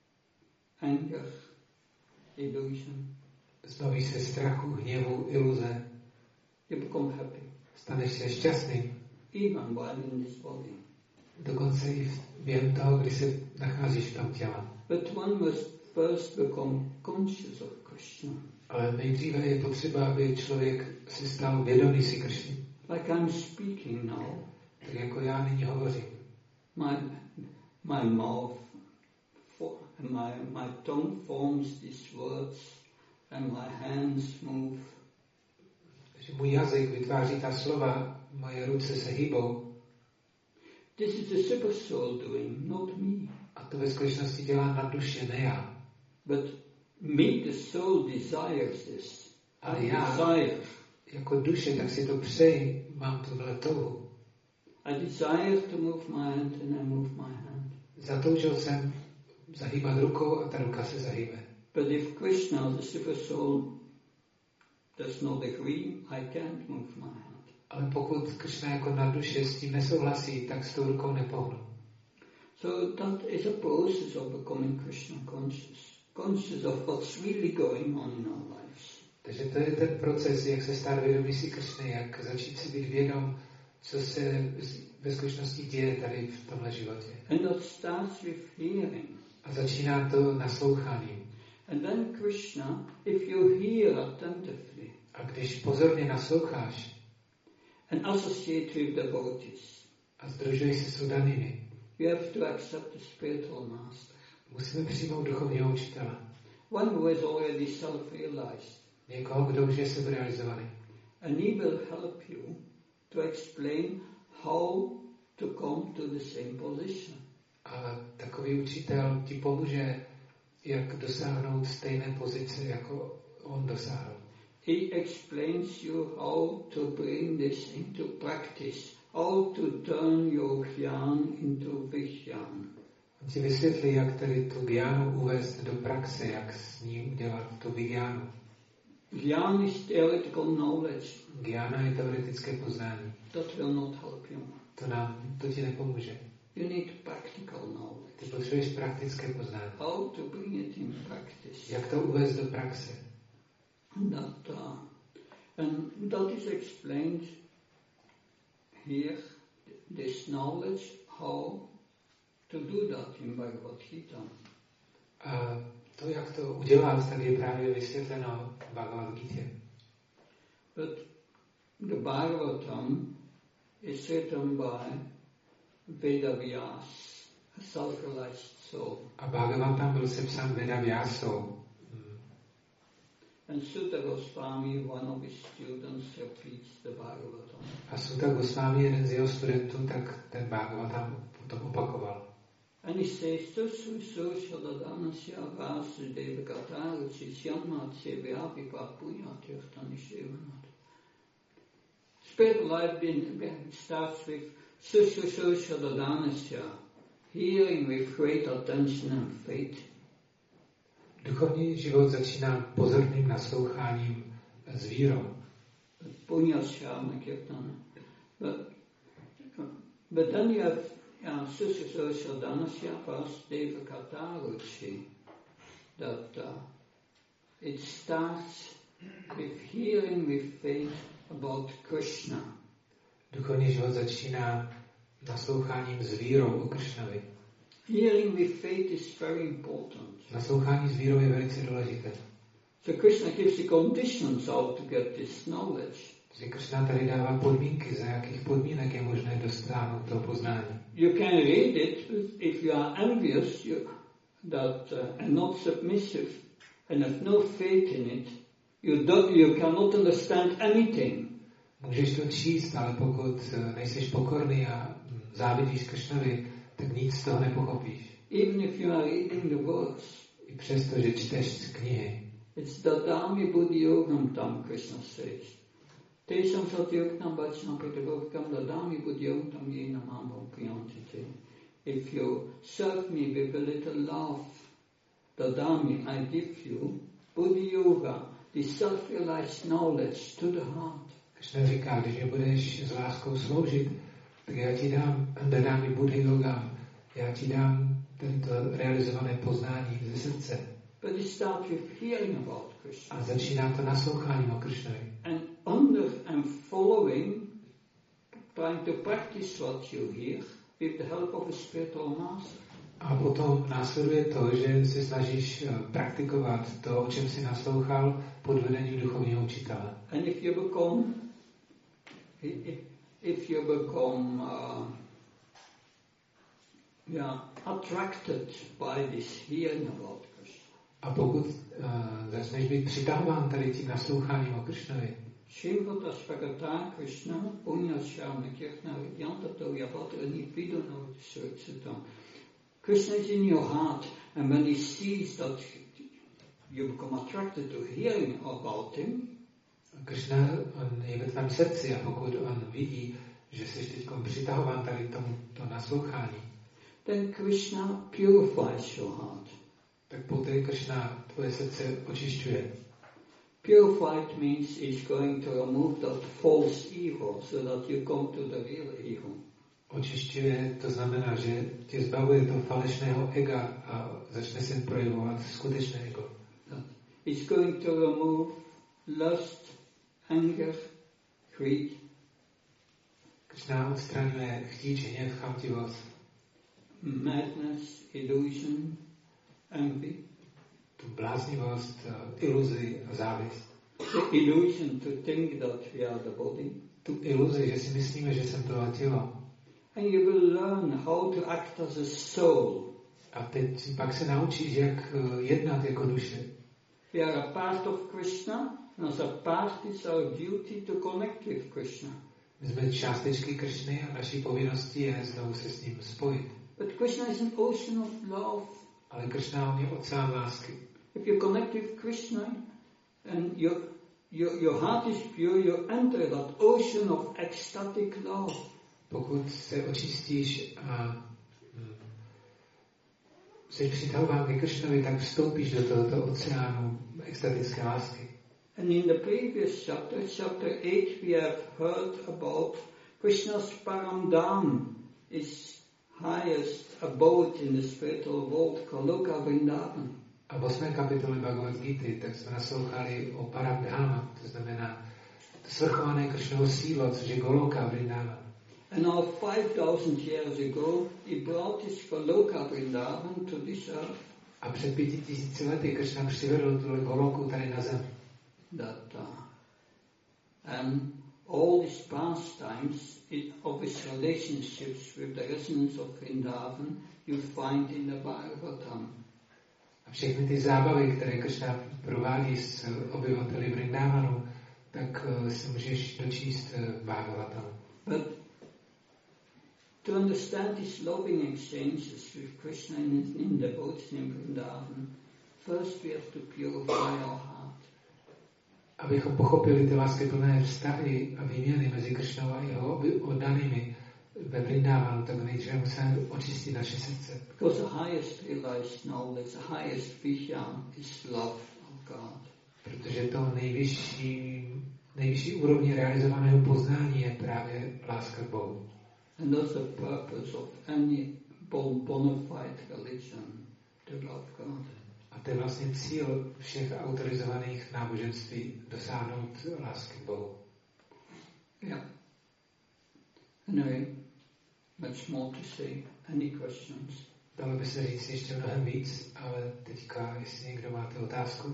anger, illusion. Zbavíš se strachu, hněvu, iluze. You become happy. Staneš se šťastným. Even while in this body. Dokonce i během toho, kdy se nacházíš v tom těle. But one must first become conscious of Krishna. Ale nejdříve je potřeba, aby člověk si stal vědomý si Krishny. Like I'm speaking now. Tak jako já nyní hovořím. My mouth, my tongue forms these words, and my hands move. Takže můj jazyk vytváří ta slova, moje ruce se hýbou. This is the super soul doing, not me. A to ve skutečnosti dělá na duše, ne já. But me, the soul, desires this. Ale já, desire. jako duše, tak si to přeji, mám tuhle touhu. I desire to move my hand and I move my hand. Zatoužil jsem zahýbat rukou a ta ruka se zahýbe. But if Krishna, the super soul, does not agree, I can't move my hand. Ale pokud Krishna jako na duše s tím nesouhlasí, tak s tou rukou nepohnu. So that is a process of becoming Krishna conscious. Conscious of what's really going on in our lives. Takže to je ten proces, jak se stát vědomý si Krishny, jak začít si být vědom, co se ve skutečnosti děje tady v tomhle životě. And that starts with hearing. A začíná to nasloucháním. And then Krishna, if you hear attentively, a když pozorně nasloucháš and associate with devotees, a združuješ se s oddanými, you have to accept the spiritual master. Musíme přijmout duchovního učitele. One who is already self-realized. Někoho, kdo už je seberealizovaný. And he will help you to explain how to come to the same position. A takový učitel ti pomůže, jak dosáhnout stejné pozice, jako on dosáhl. He explains you how to bring this into practice, how to turn your jnana into vijnana. On ti vysvětlí, jak tady tu gyánu uvést do praxe, jak s ním udělat tu vijnánu. Jnana is theoretical knowledge. Gyána je teoretické poznání. That will not help you. To ti nepomůže. You need practical knowledge. Ty potřebuješ praktické poznání. How to bring it in practice. Jak to uvést do praxe. And that is explained here, this knowledge, how to do that in Bhagavad Gita. A to, jak to udělat, tak je právě vysvětleno v Bhagavad Gita. But the Bhagavatam is written by Vedavyas. self-realized soul. A Bhagavatam byl sepsán Vedavyásou. And Sutta Goswami, one of his students, repeats the Bhagavatam. A Sutta Goswami, jeden z jeho studentů, tak ten Bhagavatam potom opakoval. And he says, Tusu Shadadanasya Vasudeva Gataruchi Syanmat Sevyapi Papuya Tirtani Sevanat. Spiritual life starts with Susu Shadadanasya, hearing with great attention and faith. Duchovní život začíná pozorným nasloucháním s vírou. Punyashama Kirtana. But then you have Susu Shadadanasya Vasudeva Gataruchi, that it starts with hearing with faith about Krishna. Duchovní život začíná nasloucháním s vírou o Krishnovi. Hearing with faith is very important. Naslouchání s vírou je velice důležité. So Krishna gives the conditions how to get this knowledge. Takže Krishna tady dává podmínky, za jakých podmínek je možné dosáhnout toho poznání. You can read it if you are envious and not submissive and have no faith in it. You cannot understand anything. Můžeš to číst, ale pokud nejseš pokorný a závidíš Krishnovi, tak nic z toho nepochopíš. Even if you are reading the words. I přesto, že čteš knihy. It's Dadami Buddhi Yogam tam Krishna says. Tesam satyuktam bachnam pritavokam Dadami Buddhi Yogam yena mamam priyantite. If you serve me with a little love, Dadami I give you Buddhi Yoga, the self-realized knowledge to the heart. Krishna říká, když mě budeš s láskou sloužit, tak já ti dám Dadami Buddhi Yogam, já ti dám tento realizované poznání ze srdce. But it starts with hearing about Krishna. A začíná to nasloucháním o Krishnovi. And under and following, trying to practice what you hear with the help of a spiritual master. A potom následuje to, že se snažíš praktikovat to, o čem jsi naslouchal, pod vedením duchovního učitele. And if you become attracted by this hearing about Krishna. A pokud začneš být přitahován tady tím nasloucháním o Krishnovi, Shimvata Svagata Krishna Punyashama Kirtna Vidyantato Yapatrani Vidano Sutsitam. Krishna is in your heart, and when he sees that you become attracted to hearing about him, Krishna on je ve tvém srdci a pokud on vidí, že jsi teď přitahován tady k tomuto naslouchání, then Krishna purifies your heart. Tak poté Krishna tvoje srdce očišťuje. Purified means he's going to remove that false ego so that you come to the real ego. Očišťuje, to znamená, že tě zbavuje toho falešného ega a začne se projevovat skutečné ego. He's going to remove lust, anger, greed. Krishna odstraňuje chtíč, hněv, chamtivost, madness, illusion, envy. Tu bláznivost, iluzi a závist. The illusion to think that we are the body. Tu iluzi, že si myslíme, že jsem tohle tělo. And you will learn how to act as a soul. A teď pak se naučíš, jak jednat jako duše. We are a part of Krishna, and as a part it's our duty to connect with Krishna. My jsme částečky Krishny a naší povinností je znovu se s ním spojit. But Krishna is an ocean of love. Ale Krishna je oceán lásky. If you connect with Krishna and your heart is pure, you enter that ocean of ecstatic love. Pokud se očistíš a jsi přitahován ke Krishnovi, tak vstoupíš do tohoto oceánu extatické lásky. And in the previous chapter, chapter 8, we have heard about Krishna's Paramdham, his highest abode in the spiritual world, Kaloka Vrindavan. A v 8. kapitole Bhagavad Gita, tak jsme naslouchali o Paramdhama, to znamená svrchované Krishnovo sídlo, což je Goloka Vrindavan. And now 5,000 years ago, he brought his Goloka Vrindavan to this earth. A před 5,000 lety Krishna přivedl tuhle Goloku tady na zem. And all these pastimes of his relationships with the residents of Vrindavan you find in the Bhagavatam. A všechny ty zábavy, které Kršna provádí s obyvateli Vrindavanu, tak si můžeš dočíst v Bhagavatamu. But to understand these loving exchanges with Krishna in devotion in Vrindavan, first we have to purify our heart. Abychom pochopili ty láskyplné vztahy a výměny mezi Kršnou a jeho oddanými ve Vrindavanu, tak nejdříve musíme očistit naše srdce. Because the highest realized knowledge, the highest vision is love of God. Protože to nejvyšší úrovně realizovaného poznání je právě láska k Bohu. And that's the purpose of any bona fide religion, to love God. A to je vlastně cíl všech autorizovaných náboženství dosáhnout lásky k Bohu. Yeah. Anyway, much more to say. Any questions? Dalo by se říct ještě mnohem víc, ale teďka, jestli někdo máte otázku.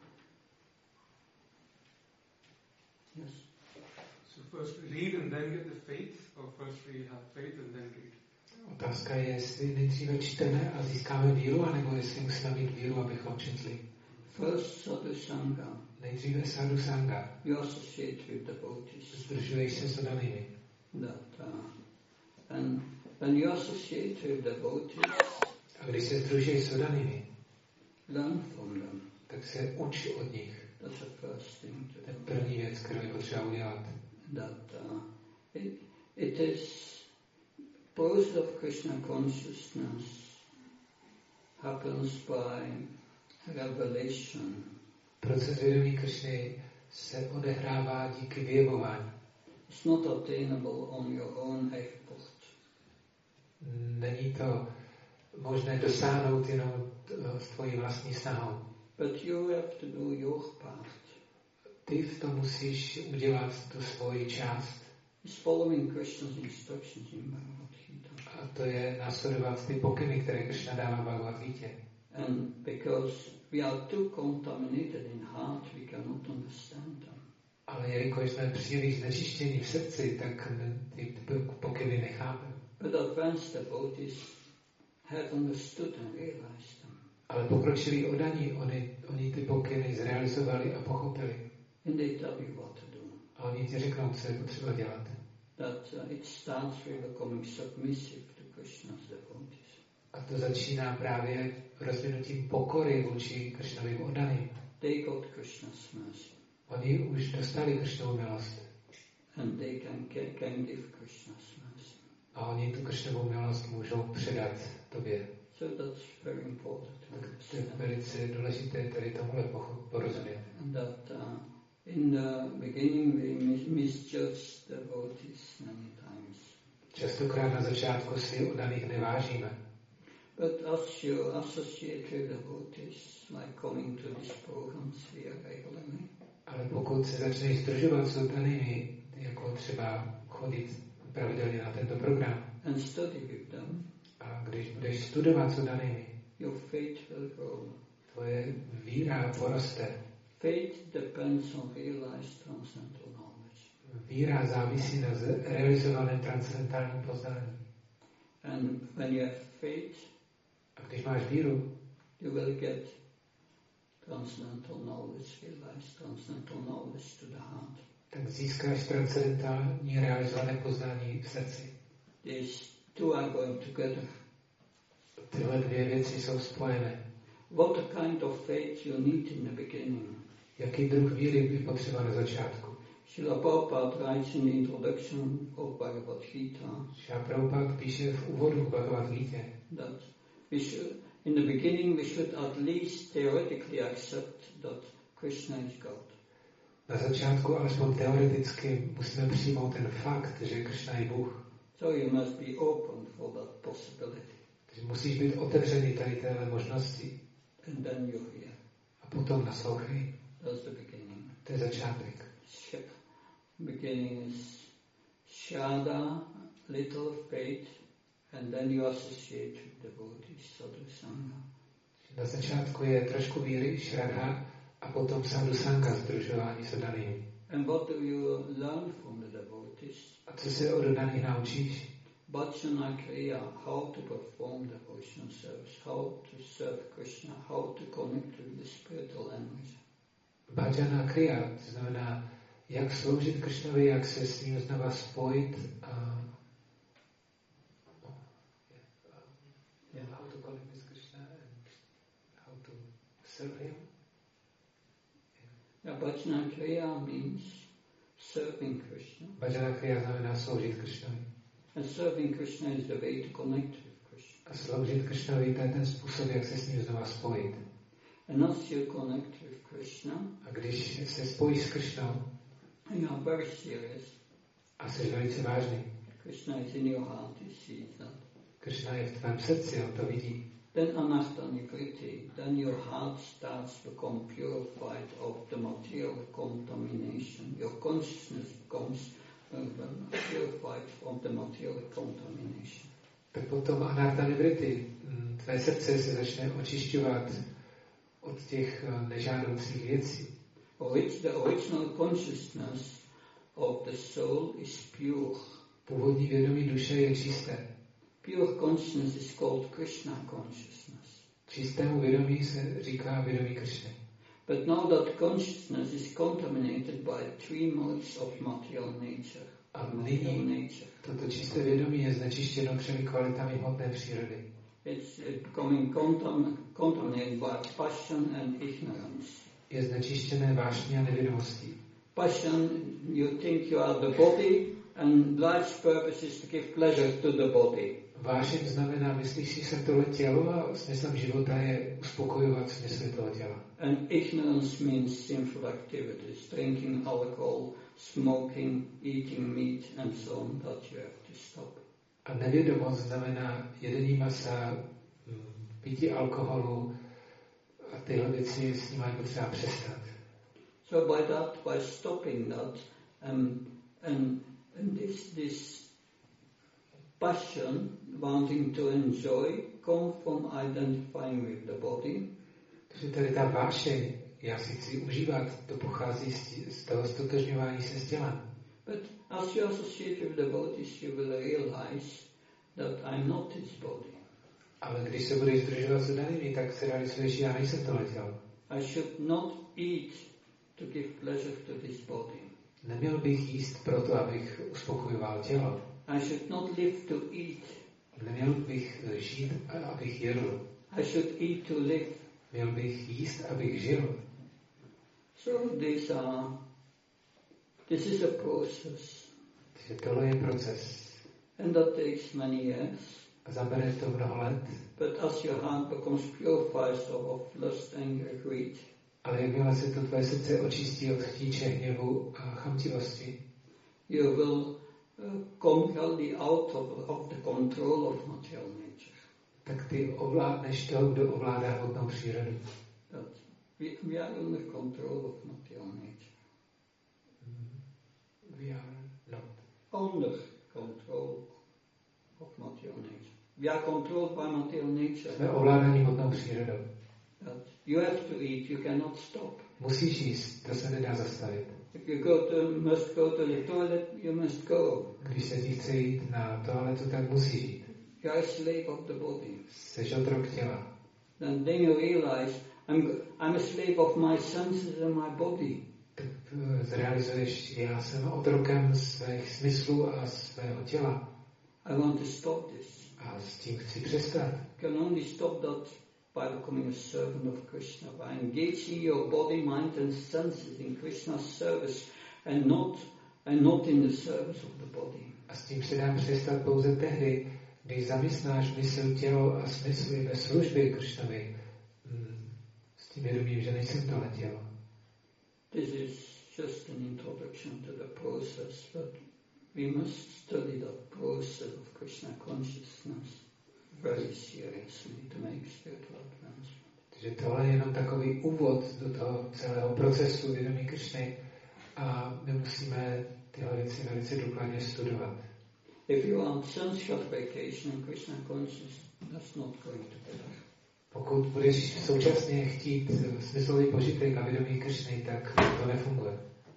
Yes. So first read and then get the faith, or first we have faith and then read? Otázka je, jestli nejdříve čteme a získáme víru, anebo jestli musíme mít víru, abychom četli. First sadhu sangha. Nejdříve sadhu sangha. You associate with devotees. Združuješ se s oddanými. And when you associate with devotees, a když se združuješ s oddanými, learn from them. Tak se uč od nich. That's the first thing to do. To je první věc, kterou je potřeba udělat. It is process of Krishna consciousness happens by revelation. Proces vědomí Kršny se odehrává díky vyjevování. It's not attainable on your own effort. Není to možné dosáhnout jenom s tvojí vlastní snahou. But you have to do your part. Ty v tom musíš udělat tu svoji část. It's following Krishna's instructions in Bhagavad Gita. A to je následovat ty pokyny, které Kršna dává v Bhagavad Gita. And because we are too contaminated in heart, we cannot understand them. Ale jelikož jsme příliš znečištění v srdci, tak ty pokyny nechápeme. But advanced devotees have understood and realized them. Ale pokročilí oddaní, oni ty pokyny zrealizovali a pochopili. And they tell you what to do. A oni ti řeknou, co je potřeba dělat. That it starts with becoming submissive to Krishna's devotees. A to začíná právě rozvinutím pokory vůči Kršnovým oddaným. They got Krishna's mercy. Oni už dostali Kršnovu milost. And they can give Krishna's mercy. A oni tu Kršnovu milost můžou předat tobě. So that's very important. To je velice důležité tady tomuhle porozumět. And that in the beginning we misjudge devotees many times. Častokrát na začátku si oddaných nevážíme. But as you associate with devotees, like coming to these programs regularly. Ale pokud se začneš združovat s oddanými, jako třeba chodit pravidelně na tento program, and study with them, a když budeš studovat s oddanými, your faith will grow. Tvoje víra poroste. Faith depends on realized transcendental knowledge. Víra závisí na realizovaném transcendentálním poznání. And when you have faith, a když máš víru, you will get transcendental knowledge, realized transcendental knowledge to the heart. Tak získáš transcendentální realizované poznání v srdci. These two are going together. Tyhle dvě věci jsou spojené. What a kind of faith you need in the beginning? Jaký druh víry je potřeba na začátku? Srila Prabhupada writes in the introduction of Bhagavad Gita. Srila Prabhupada píše v úvodu Bhagavad Gita. That we should, in the beginning, we should at least theoretically accept that Krishna is God. Na začátku, alespoň teoreticky, musíme přijmout ten fakt, že Kršna je Bůh. So you must be open for that possibility. Takže musíš být otevřený tady téhle možnosti. And then you hear. A potom naslouchej. That's the beginning. To je začátek. Beginning is Shraddha, little faith, and then you associate with devotees, sadhu sangha. Na začátku je trošku víry, šradha, a potom sadhu sangha, združování s oddanými. And what do you learn from the devotees? A co se od oddaných naučíš? Bhajana Kriya, how to perform devotional service, how to serve Krishna, how to connect with the spiritual energy. Bhajana Kriya, to znamená, jak sloužit Kršnovi, jak se s ním znova spojit a how to connect with Krishna and how to serve him. Yeah, Bhajana Kriya means serving Krishna. Bhajana Kriya znamená sloužit Kršnovi. And serving Krishna is the way to connect with Krishna. A sloužit Kršnovi, to je ten způsob, jak se s ním znova spojit. And once you connect with Krishna, A když se spojíš s Kršnou, you are very serious. a jsi velice vážný, Krishna is in your heart, you see that. Kršna je v tvém srdci, on to vidí. Then anastanikriti, then your heart starts to become purified of the material contamination. Your consciousness becomes purified from the material contamination. Tak potom anarta nivriti, tvé srdce se začne očišťovat od těch nežádoucích věcí. The original consciousness of the soul is pure. Původní vědomí duše je čisté. Pure consciousness is called Krishna consciousness. Čistému vědomí se říká vědomí Kršny. But now that consciousness is contaminated by 3 modes of material nature. A nyní toto čisté vědomí je znečištěno 3 kvalitami hmotné přírody. It's becoming contaminated by passion and ignorance. Je znečištěné vášní a nevědomostí. Passion, you think you are the body, and life's purpose is to give pleasure to the body. Vášeň znamená, myslíš si, jsem tohle tělo a smyslem života je uspokojovat smysl toho těla. And ignorance means sinful activities, drinking alcohol, smoking, eating meat and so on, that you have to stop. A nevědomost znamená jedení masa, pití alkoholu a tyhle věci s nimi je potřeba přestat. So by stopping that, and this passion, wanting to enjoy, come from identifying with the body. Takže tady ta vášeň, já si chci užívat, to pochází z toho stotožňování se s tělem. But as you associate with the devotees, you will realize that I'm not this body. Ale když se budeš združovat s danými, tak se realizuješ, já nejsem tohle tělo. I should not eat to give pleasure to this body. Neměl bych jíst proto, abych uspokojoval tělo. I should not live to eat. Neměl bych žít, abych jedl. I should eat to live. Měl bych jíst, abych žil. So this is a process. Takže tohle je proces. And that takes many years. A zabere to mnoho let. But as your heart becomes purified of lust, anger, greed, ale jakmile se to tvé srdce očistí od chtíče, hněvu a chamtivosti, you will come really out of the control of material nature. Tak ty ovládneš toho, kdo ovládá hmotnou přírodu. That we are under control of material nature. We are not. Under control of material nature. We are controlled by material nature. Jsme ovládáni hmotnou přírodou. That you have to eat, you cannot stop. Musíš jíst, to se nedá zastavit. If you must go to the toilet, you must go. Když se ti chce jít na toaletu, tak musíš jít. You are a slave of the body. Jsi otrok těla. Then you realize I'm a slave of my senses and my body. Tak zrealizuješ, já jsem otrokem svých smyslů a svého těla. I want to stop this. A s tím chci přestat. You can only stop that by becoming a servant of Krishna, by engaging your body, mind and senses in Krishna's service and not in the service of the body. A s tím se dá přestat pouze tehdy, když zaměstnáš mysl, tělo a smysly ve službě Kršnovi. S tím vědomím, že nejsem tohle tělo. This is just an introduction to the process, but we must study the process of Krishna consciousness very seriously to make spiritual advancement. Takže tohle je jenom takový úvod do toho celého procesu vědomí Kršny a my musíme tyhle věci velice důkladně studovat. If you want sense gratification and Krishna consciousness, that's not going together. Pokud budeš současně chtít smyslový požitek a vědomí Kršny, tak to nefunguje.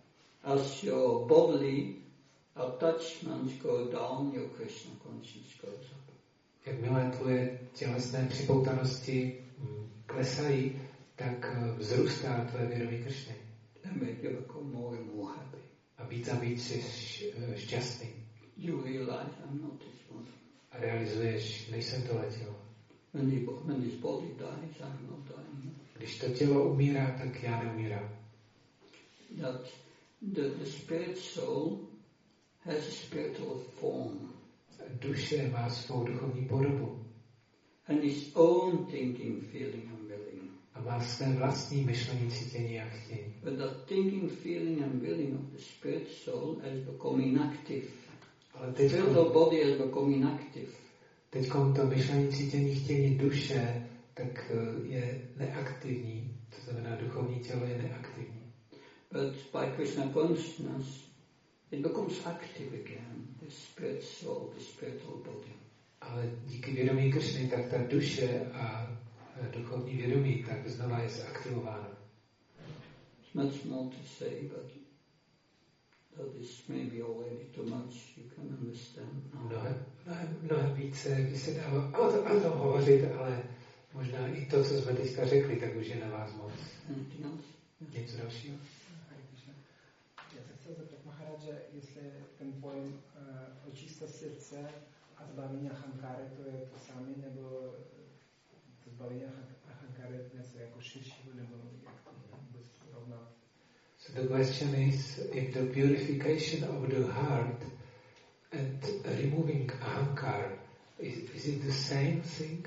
as your bodily attachments go down, your Krishna consciousness goes up. Jakmile tvoje tělesné připoutanosti klesají, tak vzrůstá tvoje vědomí Kršny. And make you become more and more happy. A víc jsi šťastný. You realize I'm not this body. A realizuješ, nejsem tohle tělo. When this body dies, I'm not dying. Když to tělo umírá, tak já neumírám. That the spirit soul has a spiritual form. Duše má svou duchovní podobu. And its own thinking, feeling and willing. A má své vlastní myšlení, cítění a chtění. But that thinking, feeling and willing of the spirit soul has become inactive. Ale The spiritual body has become inactive. Teď to myšlení, cítění, chtění duše, tak je neaktivní. To znamená, duchovní tělo je neaktivní. But by Krishna consciousness, it becomes active again, the spirit soul, the spiritual body. Ale díky vědomí Kršny, tak ta duše a duchovní vědomí, tak znova je zaktivována. There's much more to say, but that is maybe already too much. You can understand now. Mnohem více by se dalo o tom hovořit, ale možná i to, co jsme teďka řekli, tak už je na vás moc. Anything else? Něco dalšího? Já se chtěl zeptat, Maharadže, jestli ten pojem očista srdce a zbavení achankáry, to je to samé, nebo to zbavení achankáry něco jako širšího, nebo jak to vůbec rovnat? So the question is, if the purification of the heart and removing ahankar, is it the same thing?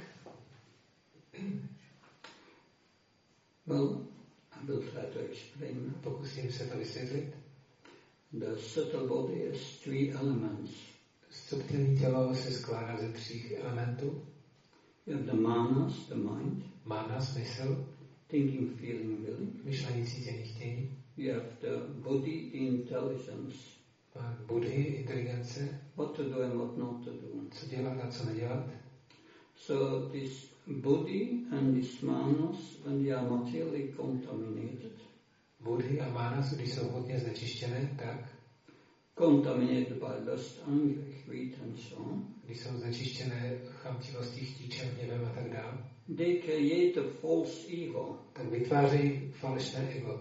Well, I will try to explain. Pokusím se to vysvětlit. The subtle body has three elements. Subtilní tělo se skládá ze 3 elementů. You have the manas, the mind. Manas, mysl. Thinking, feeling, willing. Myšlení, cítění, chtění. You have the body, the intelligence. Buddhi, inteligence. What to do and what not to do. Co dělat a co nedělat. So this body and this manas, when they are materially contaminated. Buddhi a manas, když jsou hodně znečištěné, tak Contaminated by lust, anger, greed and so on. Když jsou znečištěné chamtivostí, chtíčem, hněvem a tak dále. They create a false ego. Tak vytvářejí falešné ego.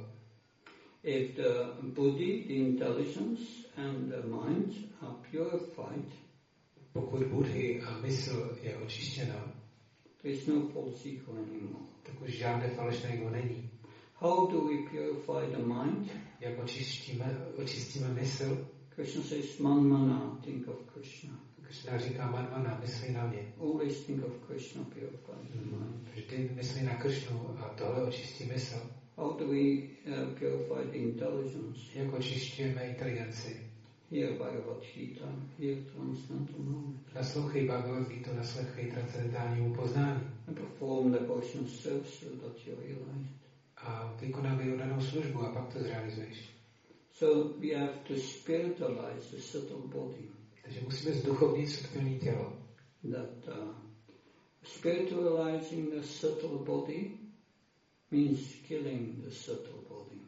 If the body, the intelligence and the mind are purified, pokud buddhi a mysl je očištěná, there is no false ego anymore. tak už žádné falešné ego není. How do we purify the mind? Jak očistíme mysl? Krishna says, man mana, think of Krishna. Krishna říká man mana, mysli na mě. Always think of Krishna, purify the mind. Vždy myslí na Krishnu a tohle očistí mysl. How do we purify the intelligence? Jak očišťujeme inteligenci? Here Bhagavad Gita, here transcendental knowledge. Naslouchej Bhagavad Gita, naslouchej transcendentálnímu poznání. And perform devotional service so that you realize it. A vykonávej oddanou službu a pak to zrealizuješ. So we have to spiritualize the subtle body. Takže musíme zduchovnit subtilní tělo. That spiritualizing the subtle body means killing the subtle body.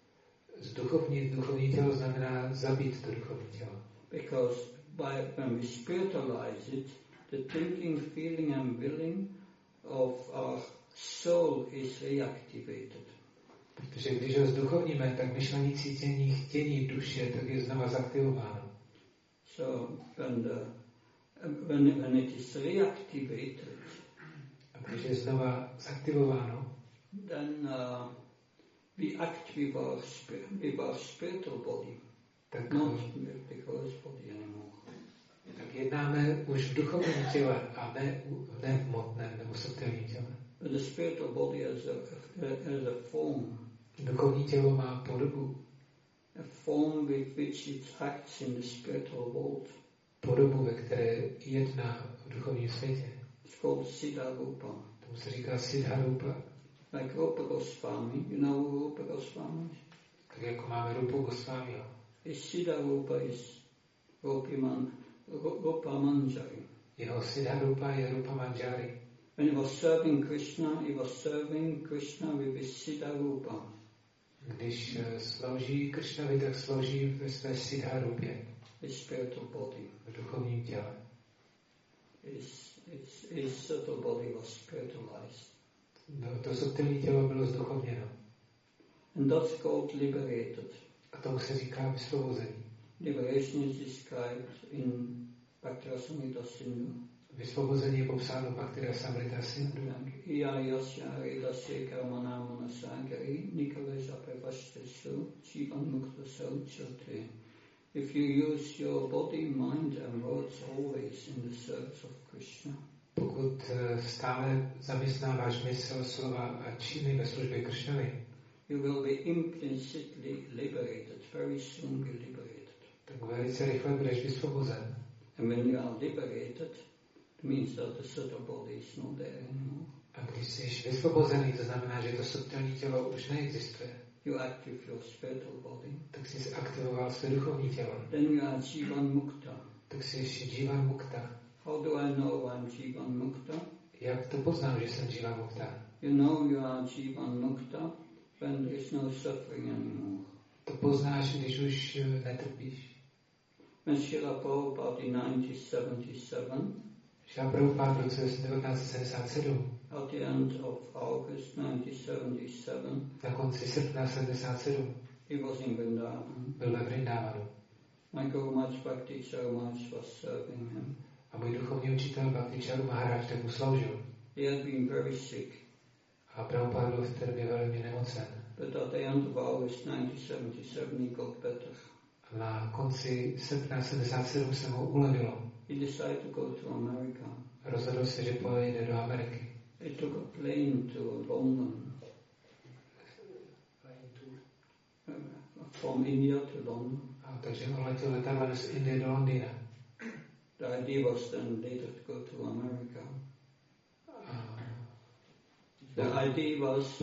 Zduchovnit duchovní tělo znamená zabít to duchovní tělo. Because when we spiritualize it, the thinking, feeling and willing of our soul is reactivated. Protože když ho zduchovníme, tak myšlení, cítění, chtění duše, tak je znova zaktivováno. So when it is reactivated, a když je znova zaktivováno, then we act with our spiritual body, tak, not with the gross body anymore. Tak jednáme už v duchovním těle a ne v hmotném nebo subtilním těle. But the spiritual body has a form. Duchovní tělo má podobu. A form with which it acts in the spiritual world. Podobu, ve které jedná v duchovním světě. It's called Siddha Rupa. Tomu se říká Siddha Rupa. Like Rupa Goswami. You know who Rupa Goswami is? Tak jako máme Rupu Goswamiho. His Siddha Rupa is Rupa Manjari. Jeho Siddha Rupa je Rupa Manjari. When he was serving Krishna with his Siddha Rupa. Když slouží Kršnovi, tak slouží ve své siddharupě, his spiritual body. v duchovním těle. His subtle body was spiritualized. To subtilní tělo bylo zduchovněno. And that's called liberated. A tomu se říká vysvobození. Liberation is described in Bhakti-rasamrita Sindhu. Vysvobození je popsáno v Bhakti-rasamrita Sindhu. Iya yasya redasya karmana manasagari nikalesa pravastesu jivan mukta sauchate. If you use your body, mind and words always in the service of Krishna. Pokud stále zaměstnáváš mysl, slova a činy ve službě Kršnovi, you will be implicitly liberated, very soon be liberated. Tak velice rychle budeš vysvobozen. And when you are liberated, it means that the subtle body is not there anymore. A když jsi vysvobozený, to znamená, že to subtilní tělo už neexistuje. You active your spiritual body. Tak jsi aktivoval své duchovní tělo. Then you are Jivan Mukta. Tak jsi Jivan Mukta. How do I know I'm Jivan Mukta? Jak to poznám, že jsem Jivan Mukta? You know you are Jivan Mukta when there is no suffering anymore. To poznáš, když už netrpíš. When Srila Prabhupada in 1977, Srila Prabhupada v roce 1977, at the end of August 1977, na konci srpna 77, he was in Vrindavan. byl ve Vrindavanu. My Guru Maharaj Bhakti Charamaj was serving him. A můj duchovní učitel Bhakti Charu Maharaj tak mu sloužil. He had been very sick. A Prabhupada byl v té době velmi nemocen. But at the end of August 1977 he got better. A na konci srpna 77 se mu ulevilo. He decided to go to America. Rozhodl se, že pojede do Ameriky. He took a plane to London. From India to London. A takže on letěl letadlem z Indie do Londýna. The idea was then later to go to America. The idea was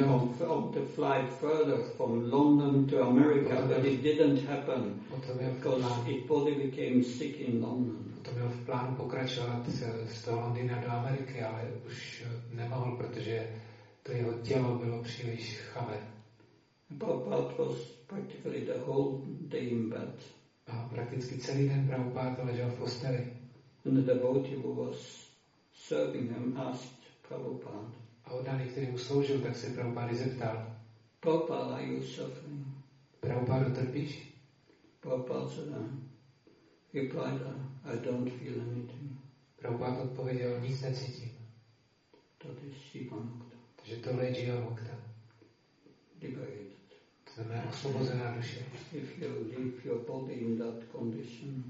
to fly further from London to America, but it didn't happen because his body became sick in London. To měl v plánu pokračovat z toho Londýna do Ameriky, ale už nemohl, protože to jeho tělo bylo příliš chavé. Prabhupada was practically the whole day in bed. A prakticky celý den Prabhupada ležel v posteli. And the devotee who was serving him asked Prabhupada. A oddaný, který mu sloužil, tak se Prabhupada zeptal. Prabhupada, are you suffering? Prabhupada, trpíš? Prabhupada said, replied, I don't feel anything. Prabhupada odpověděl, nic necítím. That is Jivan Mukta. Takže tohle je Jivan Mukta. Liberated. To znamená osvobozená duše. If you leave your body in that condition,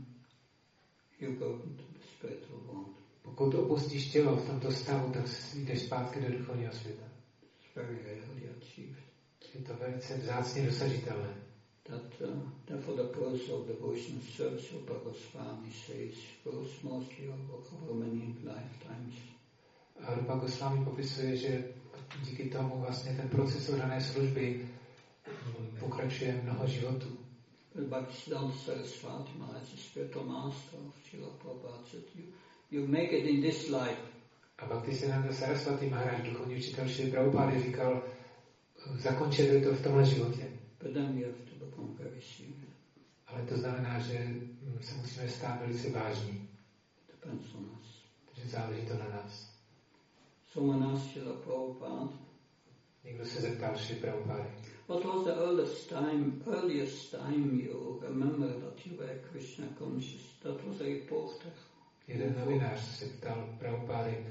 you go into the spiritual world. Pokud opustíš tělo v tomto stavu, tak jdeš zpátky do duchovního světa. It's very rarely achieved. Je to velice vzácně dosažitelné. Therefore the process of devotional service Rupa Goswami says goes mostly over many lifetimes. A Rupa Goswami popisuje, že díky tomu vlastně ten proces oddané služby pokračuje mnoho životů. Bhaktisiddhanta Saraswati Maharaj, the spiritual master of Srila Prabhupada, said you make it in this life. A Bhaktisiddhanta Saraswati Maharaj, duchovní učitel Šrily Prabhupády, říkal, zakončete to v tomhle životě. But then we have to become very serious. Ale to znamená, že se musíme stát velice vážní. Depends on us. Takže záleží to na nás. Someone asked Srila Prabhupada. Někdo se zeptal Šrily Prabhupády. What was the earliest time you remember that you were Krishna conscious? That was a reporter. Jeden novinář se ptal Prabhupády,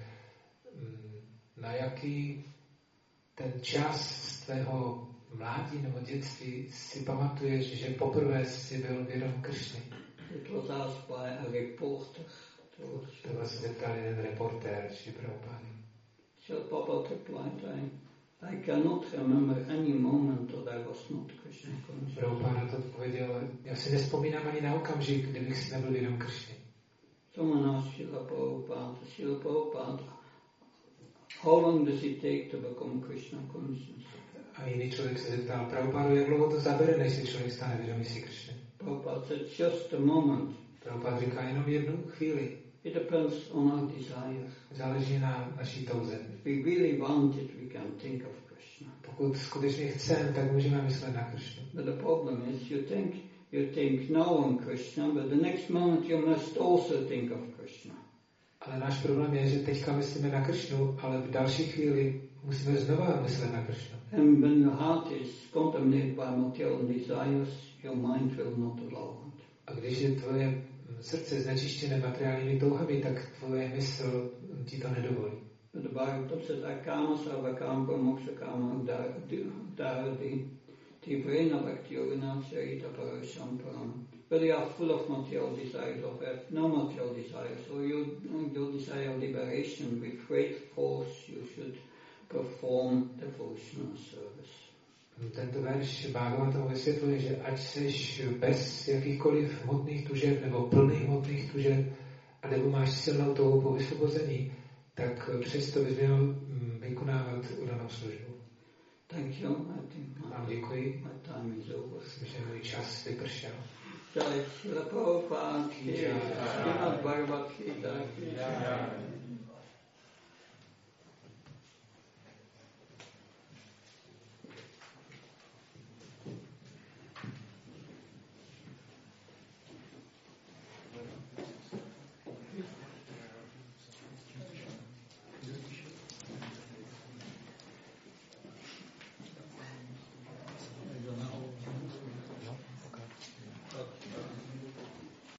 na jaký ten čas z tvého mládí nebo dětství si pamatuješ, že poprvé jsi byl vědom Kršny? It was asked by a reporter. To se zeptal jeden reportér Šrily Prabhupády. Srila Prabhupada replied, I cannot remember any moment that I was not Krishna conscious. Prabhupada to odpověděl, já si nespomínám ani na okamžik, kdybych si nebyl vědom Kršny. Someone asked Srila Prabhupada, how long does it take to become Krishna conscious? A jiný člověk se zeptal, Prabhupada, jak dlouho to zabere, než se člověk stane vědomý si Kršny? Prabhupada said, just a moment. Prabhupada říká, jenom jednu chvíli. It depends on our desire. Záleží na naší touze. If we really want it, we can think of Krishna. pokud skutečně chceme, tak můžeme myslet na Kršnu. But the problem is you think now on Krishna, but the next moment you must also think of Krishna. Ale náš problém je, že teďka myslíme na Kršnu, ale v další chvíli musíme znova myslet na Kršnu. And when your heart is contaminated by material desires, your mind will not allow it. A když je tvoje srdce znečištěné materiálními touhami, tak tvoje mysl ti to nedovolí. The Bible says, "Akama sarvakam moksha kama dharati tivrena bhakti yogana charita parasamparam." But they are full of material desires, or have no material desires, or you desire liberation with great force, you should perform devotional service. Tento verš Bhagavatam vysvětluje, že ať seš bez jakýchkoliv hmotných tužeb nebo plných hmotných tužeb, anebo máš silnou touhu po vysvobození, tak přesto bys měl vykonávat udanou službu. Thank you. I think Vám děkuji. my time is over. Myslím, že můj čas vypršel. Jai Srila Prabhupada ki Jai. Srimad Bhagavad Gita ki Jai.